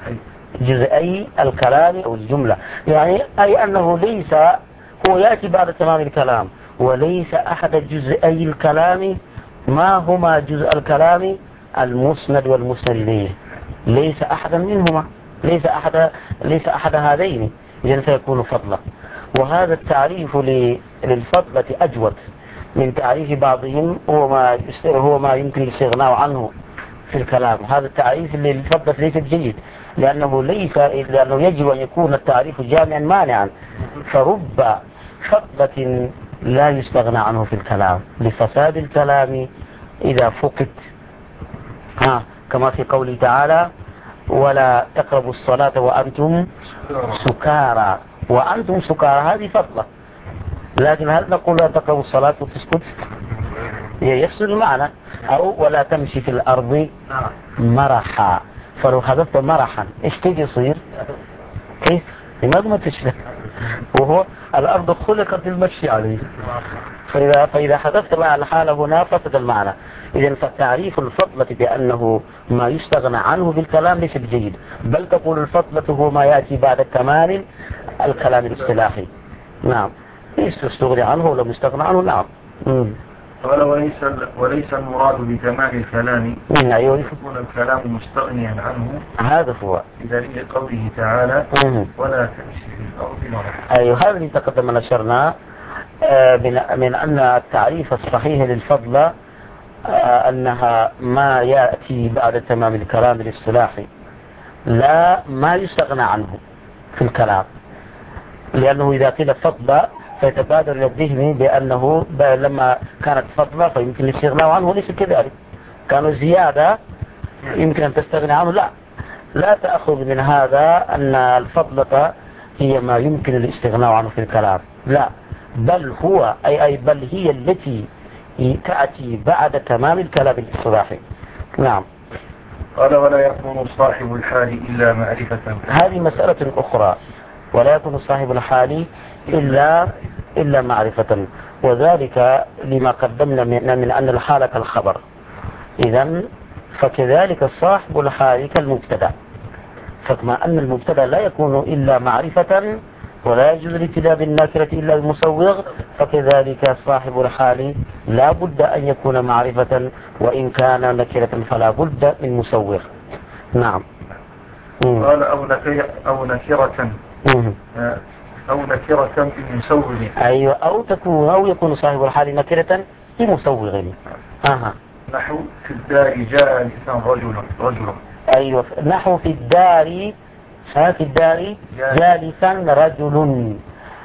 جزئي الكلام أو الجملة، يعني أي أنه ليس هو يأتي بعد تمام الكلام وليس أحد جزئي الكلام. ما هما جزء الكلام؟ المسند والمسند إليه، ليس أحدا منهما، ليس أحد ليس أحد هذين، إذن سيكون فضلا. وهذا التعريف للفضلة أجود من تعريف بعضهم، هو ما هو ما يمكن الاستغناء عنه في الكلام. هذا التعريف للفضلة ليس جيد، لأنه ليس لأنه يجب أن يكون التعريف جامعا مانعا. فرب فضلة لا يستغنى عنه في الكلام لفساد الكلام إذا فقد. ها كما في قوله تعالى ولا تقربوا الصلاة وأنتم سكارى. وأنتم سكارى هذه فضلة، لكن هل نقول لا تقربوا الصلاة وتسكت؟ يفسد المعنى. أو ولا تمشي في الأرض مرحا، فلو حذفت مرحا إيش تيجي يصير؟ كيف؟ لماذا ما تشبه؟ وهو الأرض خلقت للمشي عليه، فإذا, فإذا حذفت مع الحالة هنا فسد المعنى. إذن فتعريف الفضلة بأنه ما يستغنى عنه بالكلام ليس بجيد، بل تقول الفضلة هو ما يأتي بعد كمال الكلام الاصطلاحي. نعم، ليس يستغني عنه ولا يستغنى عنه. نعم. قال وليس وليس المراد بكمال الكلام أيوه يكون الكلام مستغنيا عنه، هذا هو بدليل قوله تعالى مم. ولا تمشي في الأرض مرحا. أيوه، هذا اللي تقدم نشرنا من, من أن التعريف الصحيح للفضلة أنها ما يأتي بعد تمام الكلام الاصطلاحي، لا ما يستغنى عنه في الكلام، لأنه إذا قيل فضلة فيتبادر إلى الذهن بأنه لما كانت فضلة فيمكن الاستغناء عنه، ليس كذلك. كانوا زيادة يمكن أن تستغنى عنه، لا لا تأخذ من هذا أن الفضلة هي ما يمكن الاستغناء عنه في الكلام، لا، بل هو أي, أي بل هي التي تأتي بعد تمام الكلام الاصطلاحي. نعم. قال ولا يكون صاحب الحال إلا معرفة. هذه مسألة أخرى، ولا يكون صاحب الحال إلا إلا معرفة، وذلك لما قدمنا من, من أن الحال كالخبر، إذن فكذلك صاحب الحال كالمبتدا، فكما أن المبتدا لا يكون إلا معرفة ولا يجوز الابتداء بالنكرة إلا المسوغ، فكذلك صاحب الحال لا بد أن يكون معرفة، وإن كان نكرة فلا بد من مسوغ. نعم. قال أو نكرة أو نكرة أو نكرة بمسوغ. أيوة، أو تكون أو يكون صاحب الحال نكرة بمسوغ. أها. نحو في الدار جالسا رجل رجل. أيوة، نحو في الدار في الدار جالسا رجل.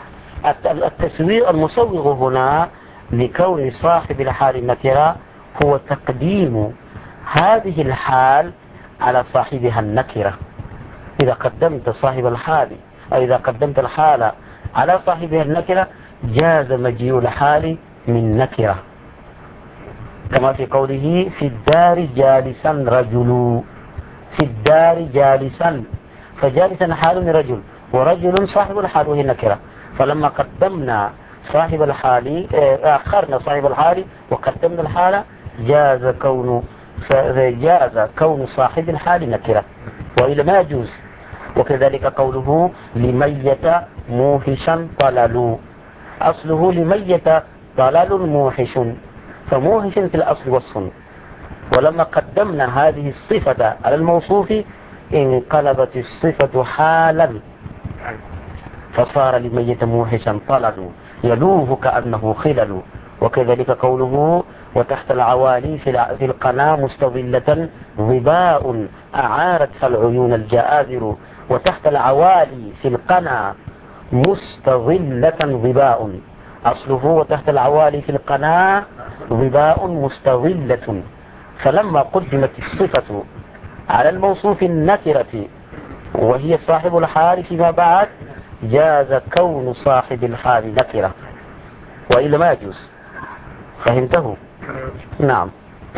التسويغ المسوغ هنا لكون صاحب الحال نكرة هو تقديم هذه الحال على صاحبها النكرة. إذا قدمت صاحب الحال أو إذا قدمت الحال على صاحبها النكرة جاز مجيء الحال من نكرة، كما في قوله في الدار جالسا رجل. في الدار جالسا، فجالسا حال من رجل، ورجل صاحب الحال وهي النكرة، فلما قدمنا صاحب الحال أخرنا صاحب الحال وقدمنا الحال جاز كون جاز كون صاحب الحال نكرة، وإلا ما يجوز. وكذلك قوله لميت موحشا طلل، أصله لميت طلل موحش، فموحش في الأصل وصف، ولما قدمنا هذه الصفة على الموصوف انقلبت الصفة حالا فصار لميت موحشا طلل يلوه كأنه خلل. وكذلك قوله وتحت العوالي في القناة مستظلة ظباء أعارت فالعيون الجآذر. وتحت العوالي في القناة مستظلة ظباء، أصله وتحت العوالي في القناة ظباء مستظلة، فلما قدمت الصفة على الموصوف النكرة وهي صاحب الحال فيما بعد جاز كون صاحب الحال نكرة، وإلا ما يجوز. فهمته؟ نعم.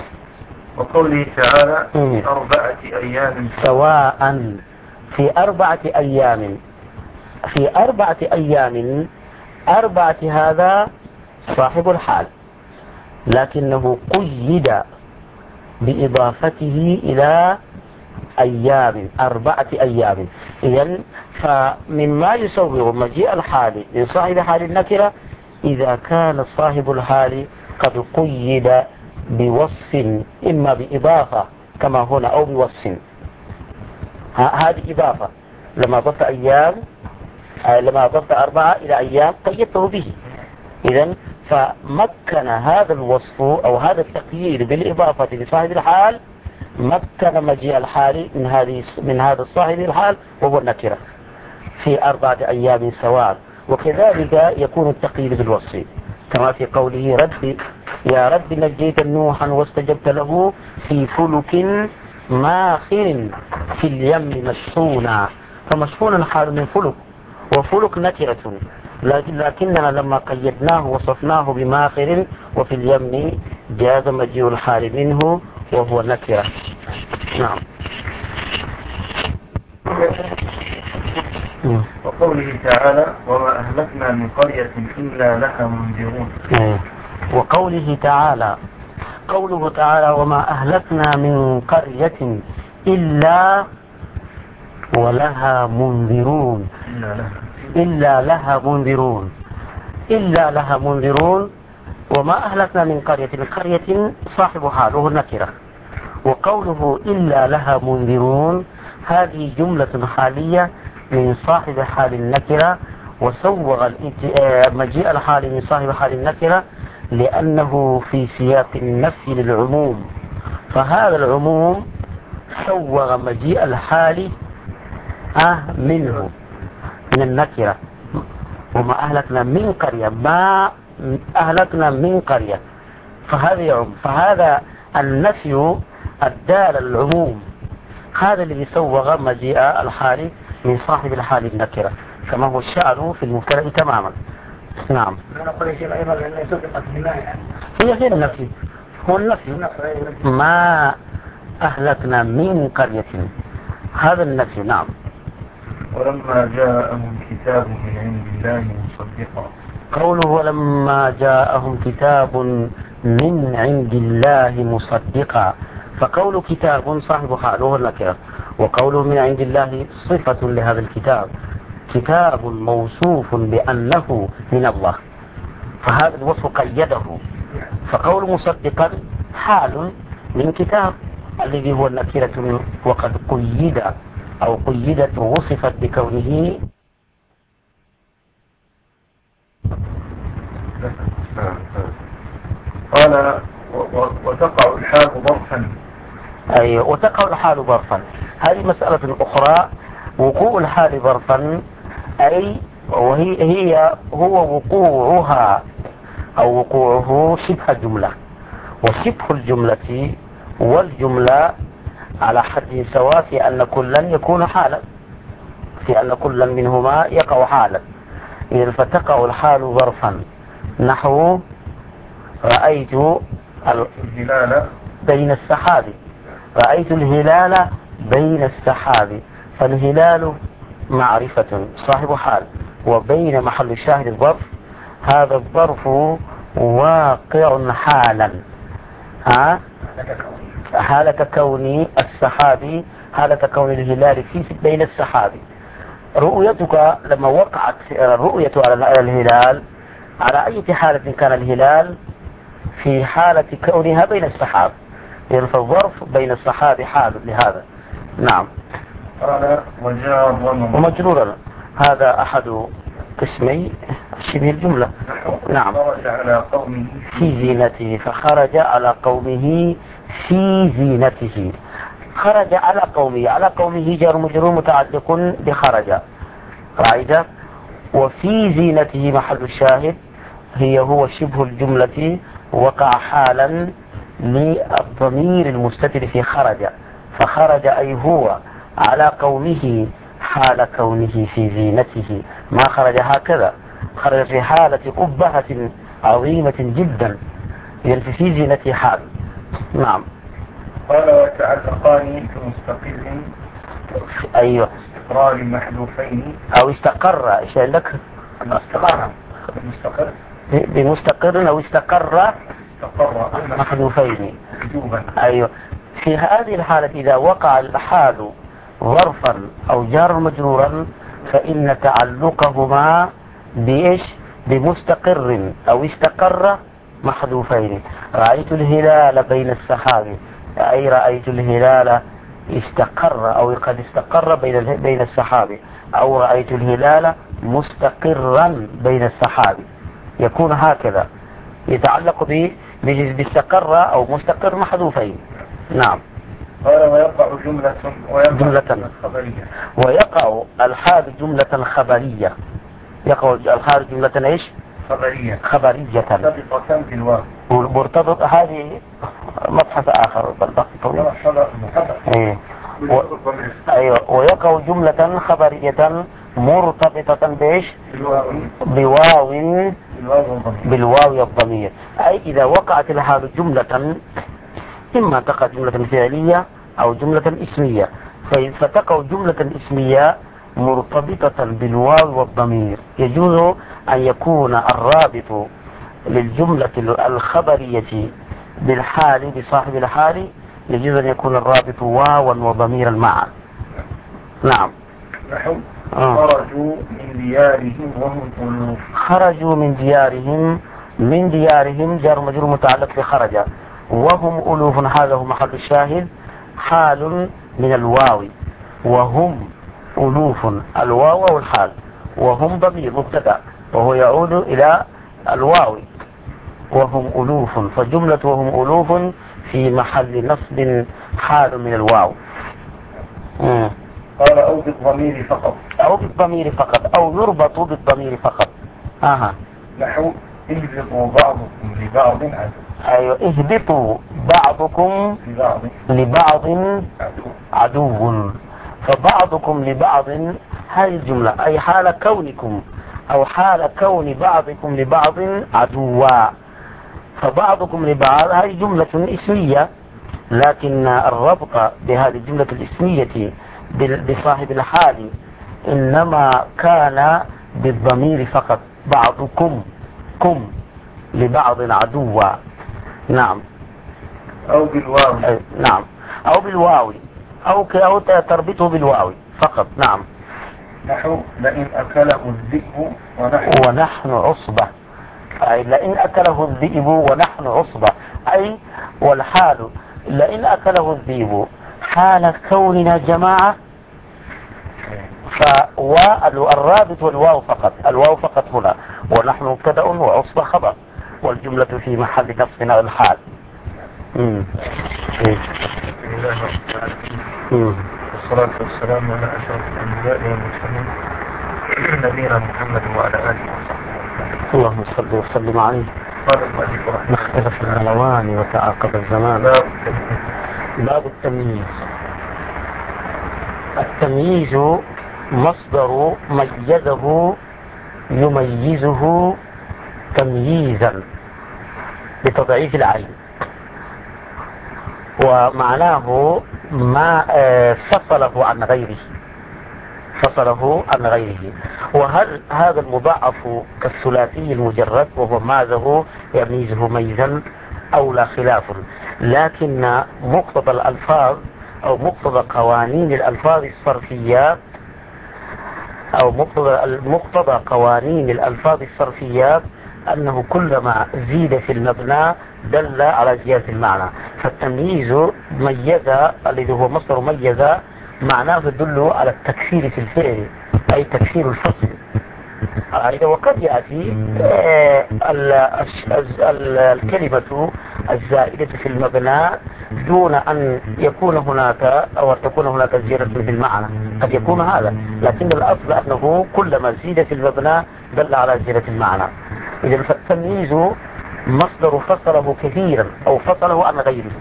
وقوله تعالى في أربعة أيام سواء، في أربعة أيام، في أربعة أيام، أربعة هذا صاحب الحال، لكنه قيد بإضافته إلى أيام، أربعة أيام. إذن فمما يسوغ مجيء الحال من صاحب حال النكرة إذا كان صاحب الحال قد قيد بوصف، إما بإضافة كما هنا أو بوصف. هذه إضافة، لما ضفت أيام لما ضفت أربعة إلى أيام قيدته به. إذن فمكن هذا الوصف أو هذا التقييد بالإضافة لصاحب الحال مكن مجيء الحال من هذه من هذا الصاحب الحال وهو النكرة في أربعة أيام سواء. وكذلك يكون التقييد بالوصف كما في قوله رب يا رب نجيت نوحا واستجبت له في فلك ماخر في اليم مشحونا، فمشحونا حال من فلك، وفلك نكرة لكن لكننا لما قيدناه وصفناه بماخر وفي اليم جاز مجيء الحال منه وهو نكرة. نعم. وقوله تعالى وما أهلكنا من قرية إلا لها منذرون. وقوله تعالى قوله تعالى وما أهلكنا من قرية إلا ولها منذرون إلا لها منذرون إلا لها منذرون. وما أهلكنا من قرية من قرية صاحب حاله نكرة. وقوله إلا لها منذرون هذه جملة حالية من صاحب حال النكرة، وسوغ مجيء الحال من صاحب حال النكرة لأنه في سياق النفي للعموم، فهذا العموم سوغ مجيء الحال آه منه من النكرة. وما أهلكنا من قرية ما أهلكنا من قرية، فهذا يعم، فهذا النفي الدال العموم هذا الذي سوغ مجيء الحال من صاحب الحال النكرة، كما هو الشأن في المبتدأ تماما. نعم. هي غير النفي، هو النفي ما أهلكنا من قرية، هذا النفي. نعم. ولما جاءهم كتاب من عند الله مصدقا. قوله ولما جاءهم كتاب من عند الله مصدقا، فقول كتاب صاحب حاله النكرة، وقوله من عند الله صفة لهذا الكتاب، كتاب موصوف بأنه من الله، فهذا الوصف قيده. فقول مصدقا حال من كتاب الذي هو النكرة وقد قيد أو قيدت ووصفت بكونه قال وتقع الحال ظرفا. أيوة، وتقع الحال ظرفا. هذه مسألة أخرى. وقوع الحال ظرفا أي وهي هي هو وقوعها أو وقوعه شبه الجملة، وشبه الجملة والجملة على حد سواء في أن كلا يكون حالا، في أن كلا منهما يقع حالا. إذا فتقع الحال ظرفا نحو رأيت الهلال بين السحاب، رأيت الهلال بين السحاب، فالهلال معرفة صاحب حال، وبين محل الشاهد الظرف، هذا الظرف واقع حالا ها حالة كون السحاب، حالة كون الهلال في بين السحاب. رؤيتك لما وقعت الرؤية على الهلال على أي حالة كان الهلال في حالة كونها بين السحاب، يعني فالظرف بين السحاب حال لهذا. نعم. قال وجار ومجرورا هذا أحد قسمي شبه الجملة. نعم. خرج على قومه في زينته، فخرج على قومه في زينته. خرج على قومه، على قومه جار مجرور متعلق بخرج رأيت، وفي زينته محل الشاهد هي هو شبه الجملة وقع حالا للضمير المستتر في خرج، فخرج أي هو على قومه حال كونه في زينته، ما خرج هكذا، خرج في حالة قبهة عظيمة جدا، يعني في زينته حال. نعم. قال وتعلقان كمستقل أيوه استقرار محذوفين أو استقر، إيش عندك؟ استقر مستقر بمستقر أو استقر استقر محذوفين. وجوبا. أيوه. في هذه الحالة إذا وقع الحال ظرفا أو جار مجرورا فإن تعلقهما بإيش؟ بمستقر أو استقر محذوفين. رأيت الهلال بين السحاب، أي رأيت الهلال استقر أو قد استقر بين بين السحاب، أو رأيت الهلال مستقرا بين السحاب، يكون هكذا يتعلق به باستقر أو مستقر محذوفين. نعم. قال ويقع جملة ويقع جملة خبرية، ويقع الحال جملة خبرية، يقع الحال جملة ايش؟ خبرية خبرية مرتبطة بالواو، مرتبط. هذه مبحث آخر بالبحث طويل. محدث ايه و... ايوه. ويقع جملة خبرية مرتبطة بإيش؟ بالواو بواو بالواو والضمير. بالواو الضمير، أي إذا وقعت الحال جملة، إما تقع جملة فعلية أو جملة اسمية، فتقع جملة اسمية مرتبطة بالواو والضمير، يجوز أن يكون الرابط للجملة الخبرية بالحال بصاحب الحال، يجوز أن يكون الرابط واوا وضميرا معا. نعم. نحو آه. خرجوا من ديارهم وهم ألوف. خرجوا من ديارهم، من ديارهم جار مجرور متعلق بخرج، وهم ألوف هذا هو محل الشاهد، حال من الواو، وهم ألوف الواو والحال، وهم ضمير مبتدأ وهو يعود إلى الواو، وهم ألوف، فجملة وهم ألوف في محل نصب حال من الواو. مم. قال أو بالضمير فقط. أو بالضمير فقط، أو يربط بالضمير فقط. آها. نحو اهبطوا بعضكم لبعض عدو. أيوة، اهبطوا بعضكم لبعض لبعض عدو. عدو، فبعضكم لبعض هذه الجملة أي حال كونكم أو حال كون بعضكم لبعض عدوا، فبعضكم لبعض هذه جملة اسمية، لكن الربط بهذه الجملة الاسمية بصاحب الحال إنما كان بالضمير فقط، بعضكم كم لبعض عدوا. نعم. أو بالواو. نعم، أو بالواو، أو أو تربطه بالواو فقط. نعم. نحو لئن أكله الذئب ونحن ونحن عصبة، أي لئن أكله الذئب ونحن عصبة، أي والحال لئن أكله الذئب حال كوننا جماعة، فالرابط والواو فقط، الواو فقط هنا، ونحن مبتدأ وعصبة خبر، والجملة في محل نصب الحال. امم والصلاة والسلام على أشرف الأنبياء والمرسلين نبينا محمد وعلى آله وصحبه. اللهم صل وسلم عليه. قال المؤلف رحمه الله اختلف الألوان وتعاقب الزمان. باب باب التمييز. التمييز مصدر ميزه يميزه تمييزا بتضعيف العين، ومعناه ما فصله عن غيره، فصله عن غيره. وهل هذا المضاعف كالثلاثي المجرد وهو ماذا يميزه ميزا أو لا خلاف، لكن مقتضى الألفاظ أو مقتضى قوانين الألفاظ الصرفية أو مقتضى مقتضى قوانين الألفاظ الصرفية أنه كلما زيد في المبنى دل على زيادة المعنى، فالتمييز ميز الذي هو مصدر ميز معناه يدل على التكسير في الفعل، أي تكسير الفصل. وقد يأتي الكلمة الزائدة في المبنى دون أن يكون هناك أو تكون هناك زيادة في المعنى، قد يكون هذا، لكن الأصل أنه كلما زيد في المبنى دل على زيادة المعنى. إذا فالتمييز مصدر فصله كثيرا أو فصله عن غيره،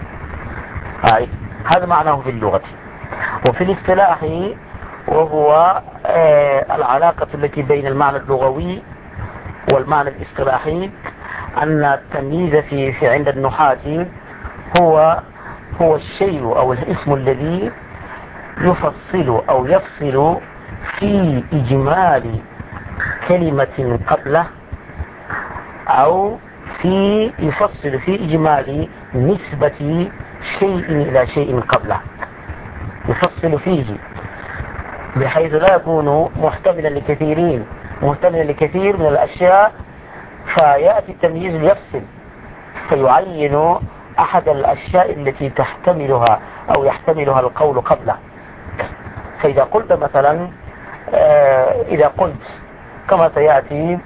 هذا معناه في اللغة. وفي الاصطلاح وهو آه العلاقة التي بين المعنى اللغوي والمعنى الاصطلاحي، أن التمييز في, في عند النحاة هو هو الشيء أو الاسم الذي يفصل أو يفصل في إجمال كلمة قبله، أو في يفصل في إجمال نسبة شيء إلى شيء قبله، يفصل فيه بحيث لا يكون محتملا لكثيرين محتملا لكثير من الأشياء، فيأتي التمييز ليفصل فيعين أحد الأشياء التي تحتملها أو يحتملها القول قبله. فإذا قلت مثلا إذا قلت كما سيأتي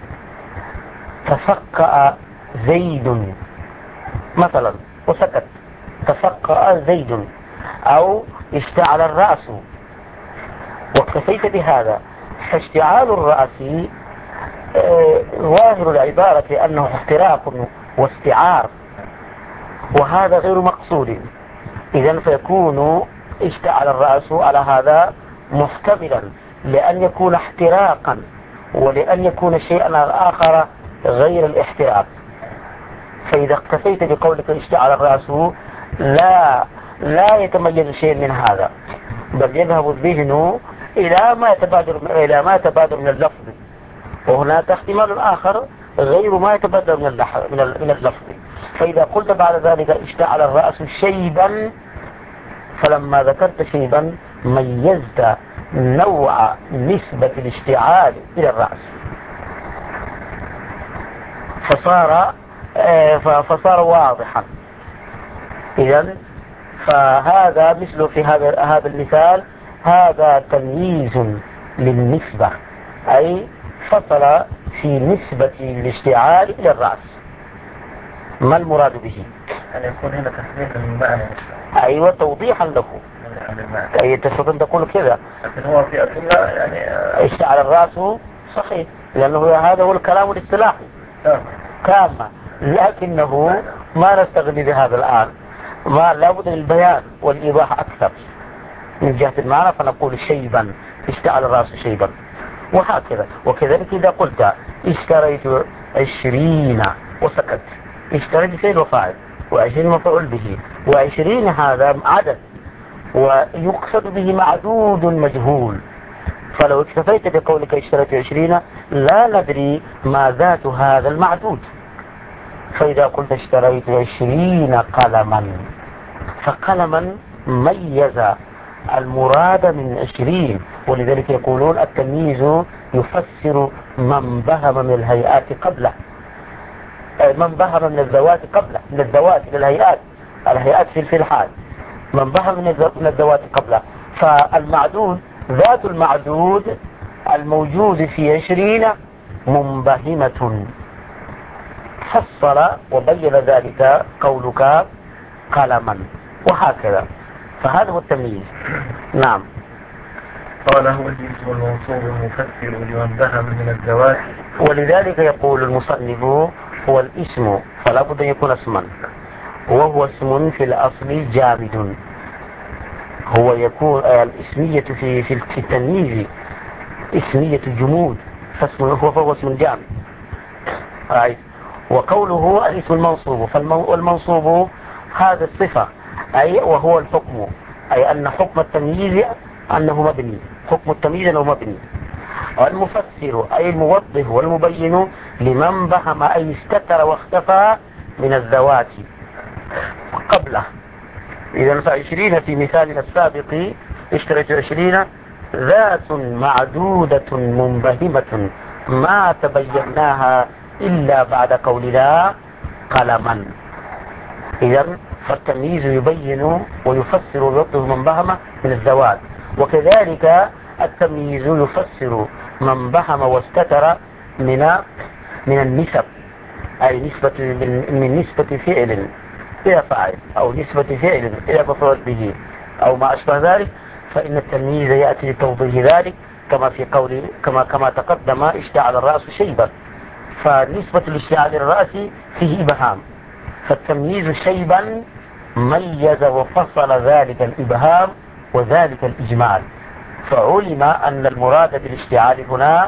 تفقأ زيد مثلا وسكت، تفقأ زيد، أو اشتعل الرأس واكتفيت بهذا، فاشتعال الرأس ظاهر العبارة أنه احتراق واستعار، وهذا غير مقصود، إذن فيكون اشتعل الرأس على هذا محتملا لأن يكون احتراقا ولأن يكون شيئا آخر غير الاحتراق. فإذا اقتفيت بقولك اشتعل الرأس لا لا يتميز شيء من هذا، بل يذهب الذهن إلى ما يتبادر إلى ما يتبادر من اللفظ، وهناك احتمال آخر غير ما يتبادر من من اللفظ. فإذا قلت بعد ذلك اشتعل الرأس شيبا، فلما ذكرت شيبا ميزت نوع نسبة الاشتعال إلى الرأس، فصار فصار واضحا. إذن فهذا مثل في هذا هذا المثال، هذا تمييز للنسبة، أي فصل في نسبة الاشتعال إلى الرأس. ما المراد به؟ أن يكون هنا تحديد المعنى. أيوة، توضيحا له. أي تستطيع تقول كذا، لكن هو في أدلة يعني اشتعل الرأس صحيح، لأنه هذا هو الكلام الاصطلاحي كامل، لكنه ما نستغني بهذا الآن، ما لابد من البيان والإيضاح أكثر من جهة المعنى، فنقول شيبا، اشتعل الرأس شيبا، وهكذا. وكذلك إذا قلت اشتريت عشرين وسكت، اشتريت فعل وفاعل، وعشرين مفعول به، وعشرين هذا عدد ويقصد به معدود مجهول، فلو اكتفيت بقولك اشتريت عشرين لا ندري ما ذات هذا المعدود. فإذا قلت اشتريت عشرين قلما، فقلما ميز المراد من عشرين، ولذلك يقولون التمييز يفسر من بهم من الهيئات قبله، من بهم من الذوات قبله، من الذوات إلى الهيئات، الهيئات في الحال، من بهم من الذوات قبله. فالمعدود ذات المعدود الموجود في عشرين منبهمة، فصل وبين ذلك قولك قلما، وهكذا. فهذا هو التمييز. نعم. قال هو الاسم المنصوب المفسر لمن بهم من الذوات. ولذلك يقول المصنف هو الاسم، فلا بد أن يكون اسما، وهو اسم في الأصل جامد. هو يكون الاسمية في في التمييز اسمية جمود، فاسمه هو فهو اسم جامد. وقوله الاسم المنصوب، فالمنصوب هذا الصفة، أي وهو الحكم، أي أن حكم التمييز أنه مبني، حكم التمييز أنه مبني. والمفسر أي الموضح والمبين لمن بهم أي استتر واختفى من الذوات قبله. إذا فعشرين في مثالنا السابق اشتريت عشرين ذات معدودة منبهمة ما تبيناها إلا بعد قولنا قلما. إذا فالتمييز يبين ويفسر ويوضح من بهم من الذوات، وكذلك التمييز يفسر من بهم واستتر من من النسب، أي نسبة من نسبة فعل إلى فاعل، أو نسبة فعل إلى مفعول به، أو ما أشبه ذلك. فإن التمييز يأتي لتوضيح ذلك، كما في قول كما كما تقدم اشتعل الرأس شيبا، فنسبة الاشتعال الرأس فيه إبهام، فالتمييز شيبا ميز وفصل ذلك الإبهام وذلك الإجمال، فعلم أن المراد بالاشتعال هنا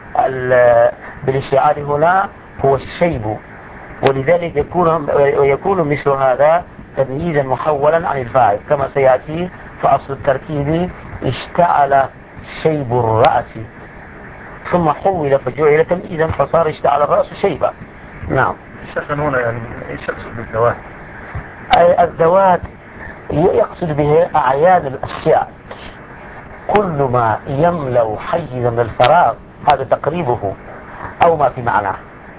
بالاشتعال هنا هو الشيب، ولذلك يكون ويكون مثل هذا تمييزا محولا عن الفاعل، كما سيأتي فأصل التركيب اشتعل شيب الرأس، ثم حول فجعل تمييزا فصار اشتعل الرأس شيبا. نعم. الشخص هنا يعني ايش يقصد بالذوات؟ أي الذوات يقصد به أعيان الأشياء، كل ما يملأ حيزا من الفراغ هذا تقريبه، أو ما في معناه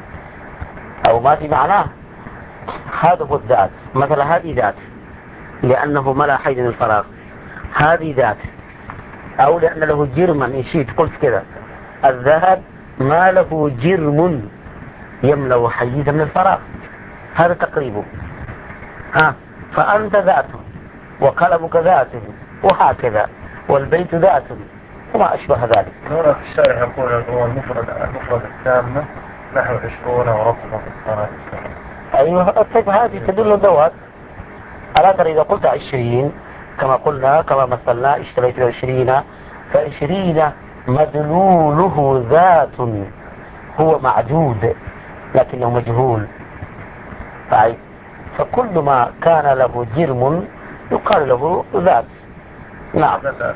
أو ما في معناه هذا هو الذات. مثلا هذه ذات لأنه ملأ حيز من الفراغ، هذه ذات، أو لأن له جرما إن شئت قلت كذا، الذهب ما له جرم يملأ حيزا من الفراغ، هذا تقريبه. ها فأنت ذات، وقلمك ذات، وهكذا، والبيت ذات، وما أشبه ذلك. هنا في الشارع يقول هو المفرد المفرد التامة نحو عشرون ورقم في الصلاة. أيوة، طيب هذه تدل الذوات. ألا ترى إذا قلت عشرين كما قلنا كما مثلنا اشتريت عشرين، فعشرين مدلوله ذات هو معدود لكنه مجهول. طيب فكل ما كان له جرم يقال له ذات. نعم.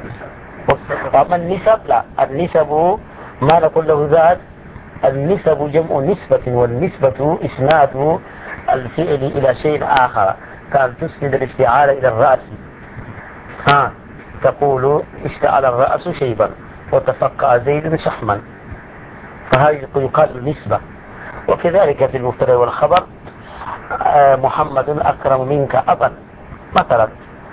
أما النسب لا، النسب ما نقول له ذات، النسب جمع نسبة، والنسبة إسناد الفعل إلى شيء آخر، كان تسند الافتعال إلى الرأس. ها تقول اشتعل الرأس شيبا وتفقع زيد شحما، فهذه يقال نسبة. وكذلك في المبتدأ والخبر آه محمد أكرم منك أبا مثلا،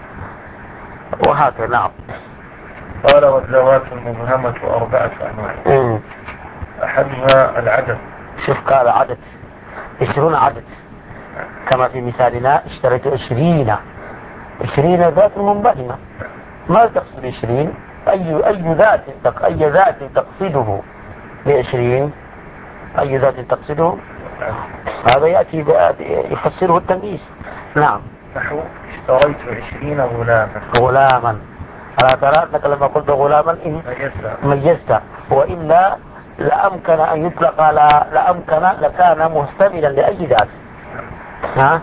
وهكذا. نعم. قال والذوات المبهمة أربعة أنواع. أحدها العدد. شوف قال عدد، عشرون عدد، كما في مثالنا اشتريت عشرين، عشرين ذات منبهمة. ما تقصد عشرين؟ أي أي ذات أي ذات تقصده بعشرين؟ أي ذات تقصده؟ هذا يأتي يفسره التمييز. نعم. نحو اشتريت عشرين غلاما. غلاما، ألا ترى أنك لما قلت غلاما إن ميزت، وإلا لأمكن أن يطلق على لأمكن لكان مستملا لأي ذات. ها؟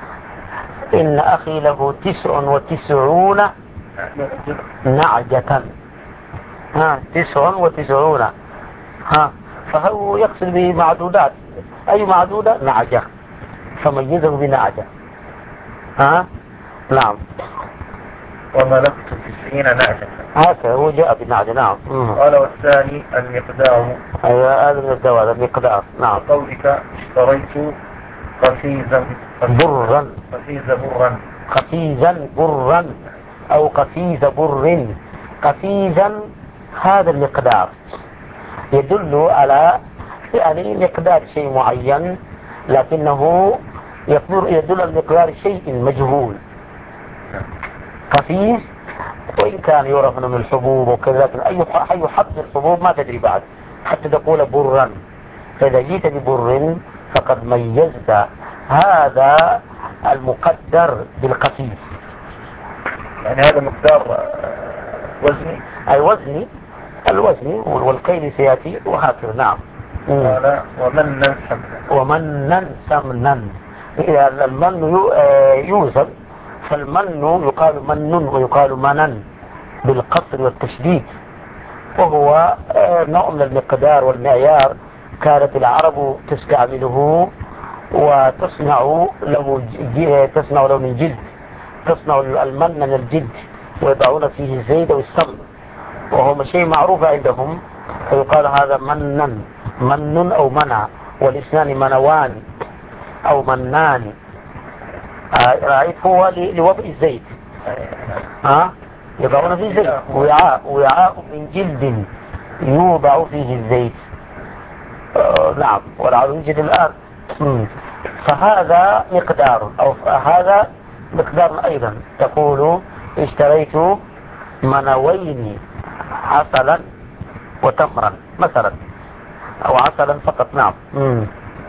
إن أخي له تسع وتسعون نعجة. ها تسع وتسعون، ها فهو يقصد بمعدودات. أي معدودة؟ نعجة، فميزه بنعجة. ها نعم. وملكت تسعين نعجة، هذا هو جاء بالنعجة. نعم. قال والثاني المقدار. أيوة هذا المقدار، هذا المقدار. نعم. قولك اشتريت قفيزا برا، قفيز برا، قفيزا برا أو قفيز بر. قفيزا هذا المقدار يدل على يعني مقدار شيء معين، لكنه يدل على مقدار شيء مجهول. قفيز وإن كان يعرف من الحبوب وكذا، أي أي حب الحبوب ما تدري بعد حتى تقول برا. فإذا جيت ببر فقد ميزت هذا المقدر بالقفيز. يعني هذا مقدار وزني، أي وزني، الوزني والكيل سيأتي وهكذا. نعم. قال ومنا سمنا. ومنا سمنا، المن يوزن، فالمن يقال من ويقال منن بالقصر والتشديد، وهو نوع من المقدار والمعيار كانت العرب تستعمله وتصنع له تصنع له من جلد، تصنع المن من الجلد ويضعون فيه الزيت والسمن، وهو شيء معروف عندهم، فيقال هذا منن، من أو منع، والاثنان منوان أو منان. رأيت هو لوضع الزيت، ها يضعون فيه زيت، وعاء وعاء من جلد يوضع فيه الزيت. آه نعم. والعاء يوجد الآن. فهذا مقدار، أو هذا مقدار أيضا. تقول اشتريت منوين عسلا وتمرا مثلا، أو عسلا فقط. نعم. مم.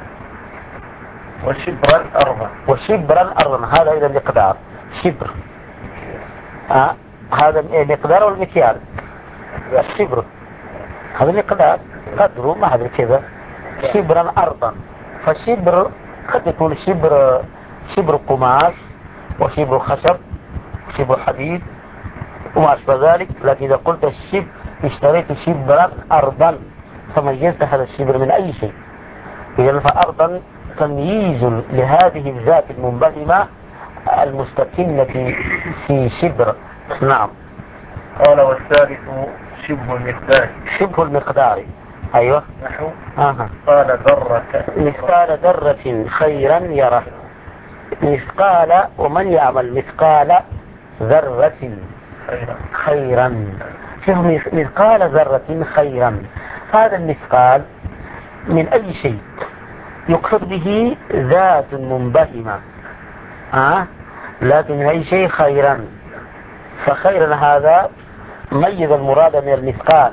وشبرا أرضا. وشبرا أرضا، هذا إذا مقدار شبر. آه. هذا مقدار والمكيال. الشبر هذا مقدار قدره ما هذا كذا. شبرا أرضا، فشبر قد يكون شبر شبر قماش وشبر خشب وشبر حديد وما أشبه ذلك. لكن إذا قلت الشبر اشتريت شبرا أرضا فميزت هذا الشبر من أي شيء. إذا فأرضا تمييز لهذه الذات المنبهمة المستكنة في شبر. نعم. قال والثالث شبه المقدار. شبه المقدار. أيوة. نحو آه. قال ذرة. مثقال ذرة خيرا يره. مثقال، ومن يعمل مثقال ذرة خيرا, خيرا. شوف مثقال ذرة خيرا، هذا المثقال من أي شيء يقصد به ذات منبهمة، آه؟ لكن من أي شيء خيرا، فخيرا هذا ميز المراد من المثقال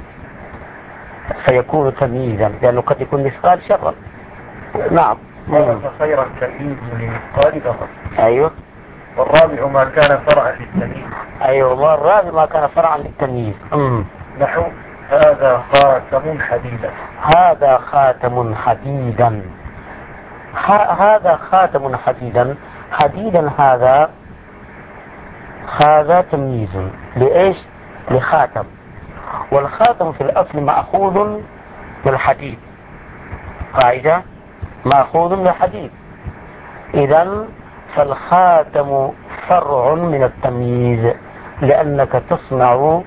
فيكون تمييزا، لأنه قد يكون مثقال شرا. نعم. فخيرا تمييز لمثقال ذرة. أيوه. والرابع ما كان فرعا للتمييز. أيوه، والرابع ما كان فرعا للتمييز. نحو هذا خاتم حديدا. هذا خاتم حديدا. هذا خاتم حديدا. حديدا هذا هذا تمييز لإيش؟ لخاتم. والخاتم في الأصل مأخوذ من الحديد. قاعدة مأخوذ من الحديد. إذن فالخاتم فرع من التمييز، لأنك تصنع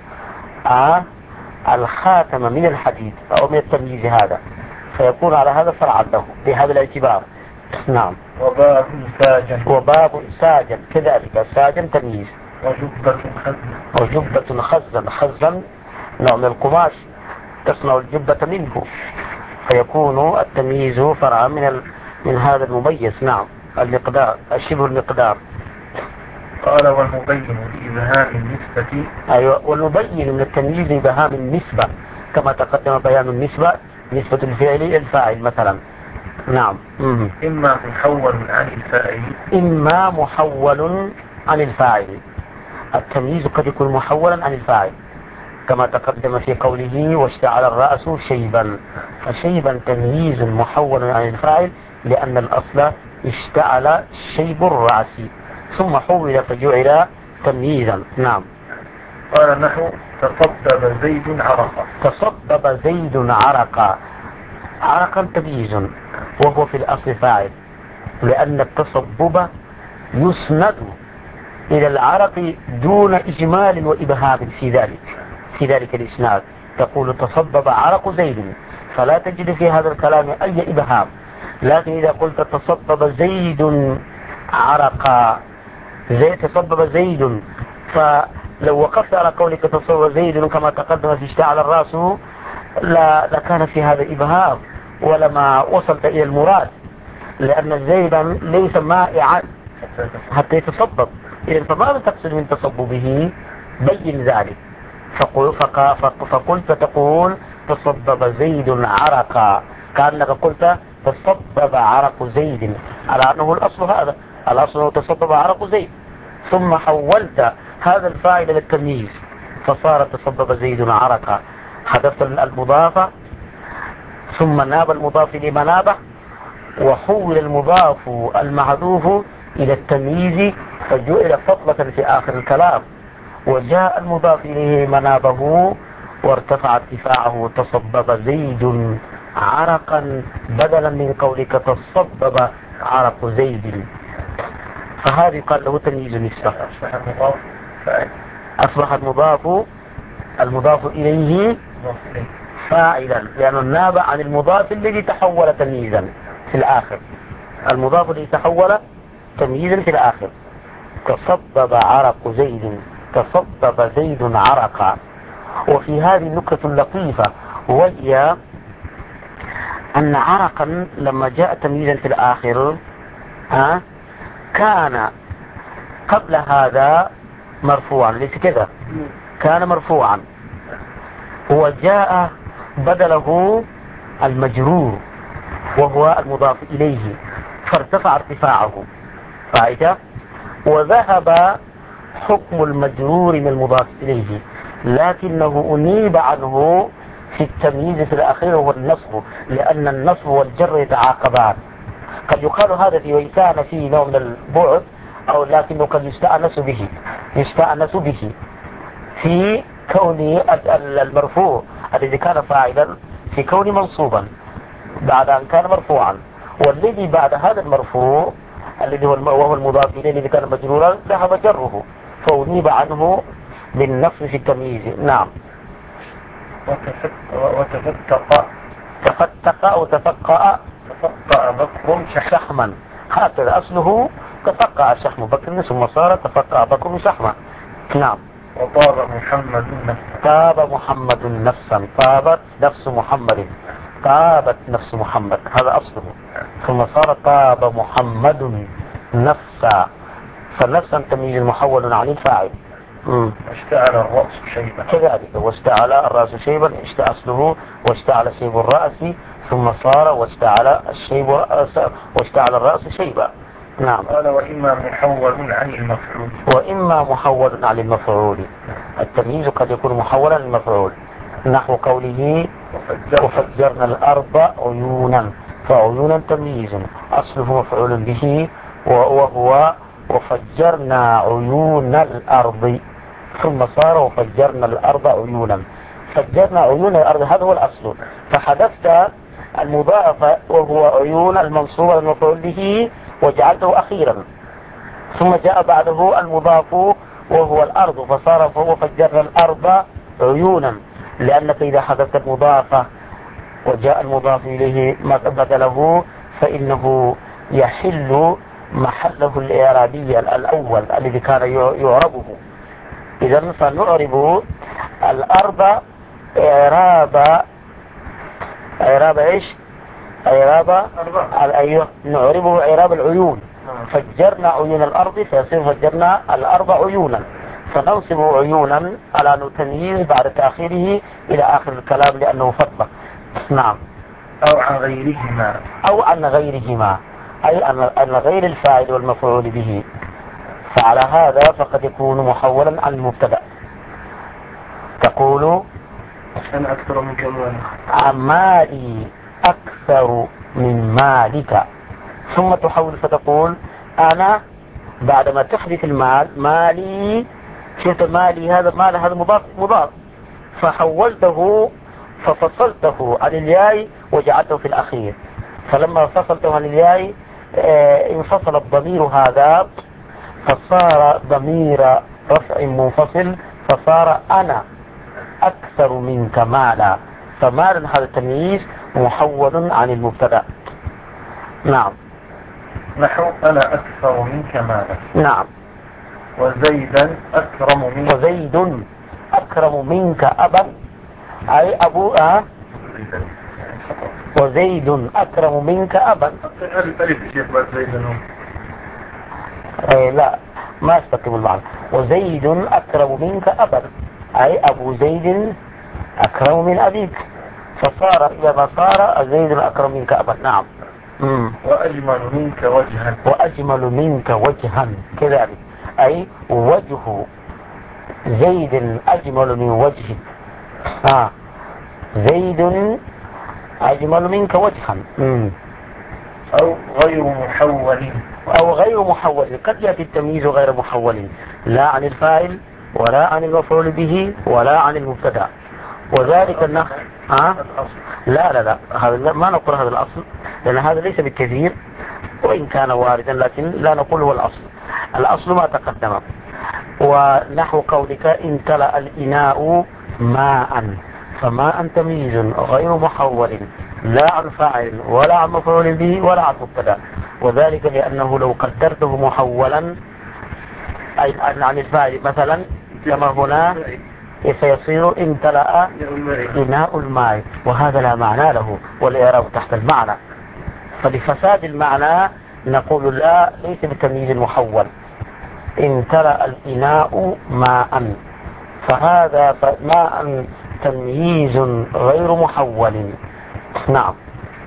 الخاتم من الحديد أو من التمييز هذا، فيكون على هذا فرعا له بهذا الاعتبار. نعم. وباب ساجا. وباب ساجا كذلك، ساجا تمييز. وجبة خزن. وجبة خزن. خزن نوع من القماش تصنع الجبة منه، فيكون التمييز فرعا من ال... من هذا المميز. نعم. المقدار الشبه المقدار. قال والمبين لإبهام النسبة. أيوة، والمبين من التمييز لإبهام النسبة كما تقدم بيان النسبة، نسبة الفعل إلى الفاعل مثلا. نعم. مم. إما محول عن الفاعل. إما محول عن الفاعل. التمييز قد يكون محولا عن الفاعل كما تقدم في قوله واشتعل الرأس شيبا، فشيبا تمييز محول عن الفاعل لأن الأصل اشتعل شيب الرأس ثم حول فجعل تمييزا. نعم. قال نحو تصبب زيد عرقا. تصبب زيد عرقا. عرقا تمييز وهو في الأصل فاعل، لأن التصبب يسند إلى العرق دون إجمال وإبهام في ذلك في ذلك الإسناد. تقول تصبب عرق زيد، فلا تجد في هذا الكلام أي إبهام. لكن إذا قلت تصبب زيد عرقا، زي تصبب زيد، فلو وقفت على قولك تصبب زيد كما تقدم في اشتعل الرأس لا لكان في هذا إبهام ولما وصلت إلى المراد، لأن زيدا ليس مائعا حتى يتصبب. إذن فماذا تقصد من تصببه؟ بين ذلك. فقلت تقول تصبب زيد عرقا، كأنك قلت تصبب عرق زيد، على أنه الأصل هذا، الأصل هو تصبب عرق زيد، ثم حولت هذا الفاعل للتمييز فصار تصبب زيد عرقا، حذفت المضاف ثم ناب المضاف لمنابه، وحول المضاف المحذوف إلى التمييز فجعل فضلة في آخر الكلام، وجاء المضاف إليه منابه وارتفع ارتفاعه تصبب زيد عرقا بدلا من قولك تصبب عرق زيد، فهذه قال له تمييز نسبة. أصبح المضاف المضاف إليه فاعلا، لأنه ناب عن المضاف الذي تحول تمييزا في الآخر، المضاف الذي تحول تمييزا في الآخر. تصبب عرق زيد، تصبب زيد عرقا. وفي هذه نكتة لطيفة، وهي أن عرقا لما جاء تمييزا في الآخر ها كان قبل هذا مرفوعا، ليس كذا، كان مرفوعا وجاء بدله المجرور وهو المضاف إليه فارتفع ارتفاعه فائدة، وذهب حكم المجرور من المضاف إليه، لكنه أنيب عنه في التمييز في الأخير هو النصب، لأن النصب والجر يتعاقبان. قد يقال هذا في ويسان فيه نوع من البعد، أو لكنه قد يستأنس به يستأنس به في كون المرفوع الذي كان فاعلا في كون منصوبا بعد أن كان مرفوعا، والذي بعد هذا المرفوع الذي هو وهو المضاف إليه الذي كان مجرورا ذهب جره فأنيب عنه بالنصب في التمييز. نعم. وتفتق تفتق أو تفقأ تفقأ بكر شحما، هكذا أصله تفقأ شحم بكر ثم صار تفقأ بكر شحما. نعم. وطاب محمد نفسا، طاب محمد نفسا، طابت نفس محمد، طابت نفس محمد، هذا أصله، ثم صار طاب محمد نفسا، فنفسا تمييز محول عن الفاعل. واشتعل الرأس شيبا كذلك، واشتعل الرأس شيبا أصله واشتعل شيب الرأس ثم صار واشتعل الشيب واشتعل الرأس شيبا. نعم. قال وإما محول عن المفعول. وإما محول عن المفعول، التمييز قد يكون محولا عن المفعول، نحو قوله وفجرنا الأرض عيونا، فعيونا تمييز أصله مفعول به وهو وفجرنا عيون الأرض، ثم صار وفجرنا الأرض عيونا. فجرنا عيون الأرض هذا هو الأصل، فحذفت المضاعف وهو عيون المنصوب المفعول به وجعلته أخيرا، ثم جاء بعده المضاف وهو الأرض فصار فهو فجرنا الأرض عيونا، لأنك إذا حذفت المضاعف وجاء المضاف إليه بدله فإنه يحل محله الإعرابي الأول الذي كان يعربه. إذا فنعرب الأرض إعراب إعراب إيش؟ إعراب أيوه، نعربه إعراب العيون. فجرنا عيون الأرض فيصير فجرنا الأرض عيونا، فننصب عيونا على تمييز بعد تأخيره إلى آخر الكلام لأنه فضل. نعم. أو عن غيرهما، أو عن غيرهما، أي أن غير الفاعل والمفعول به، فعلى هذا فقد يكون محولا عن المبتدأ. تقول أنا أكثر منك مالا، مالي أكثر من مالك، ثم تحول فتقول أنا بعدما تحدث المال مالي، شفت مالي هذا مال هذا مضاف مضاف فحولته ففصلته عن الياء وجعلته في الأخير، فلما فصلته عن الياء انفصل الضمير هذا فصار ضمير رفع منفصل، فصار أنا أكثر منك مالا، فمال هذا التمييز محول عن المبتدأ. نعم. نحو أنا أكثر منك مالا. نعم. وزيدا أكرم منك، وزيد أكرم منك أبا، أي أبو أه وزيد أكرم منك أبا. أي لا ما استقيم المعنى. وزيد أكرم منك أبا، أي أبو زيد أكرم من أبيك، فصار إذا ما صار زيد أكرم منك أبا. نعم. مم. وأجمل منك وجها، وأجمل منك وجها كذلك، أي وجه زيد أجمل من وجهك. آه. زيد أجمل منك وجها. مم. أو غير محول، أو غير محول، قد يأتي التمييز غير محول لا عن الفاعل ولا عن المفعول به ولا عن المبتدأ، وذلك النحو ها؟ لا لا لا هذا ما نقول هذا الأصل، لأن هذا ليس بالكثير وإن كان واردا، لكن لا نقول هو الأصل. الأصل ما تقدم. ونحو قولك امتلأ الإناء ماء، فماء تمييز غير محول لا عن فاعل ولا عن مفعول به ولا عن مبتدأ، وذلك لأنه لو قدرته محولا أي عن الفاعل مثلا كما هنا فيصير امتلأ إناء الماء، وهذا لا معنى له والإعراب تحت المعنى، فلفساد المعنى نقول لا ليس بتمييز محول. امتلأ الإناء ماء، فهذا ماء تمييز غير محول. نعم.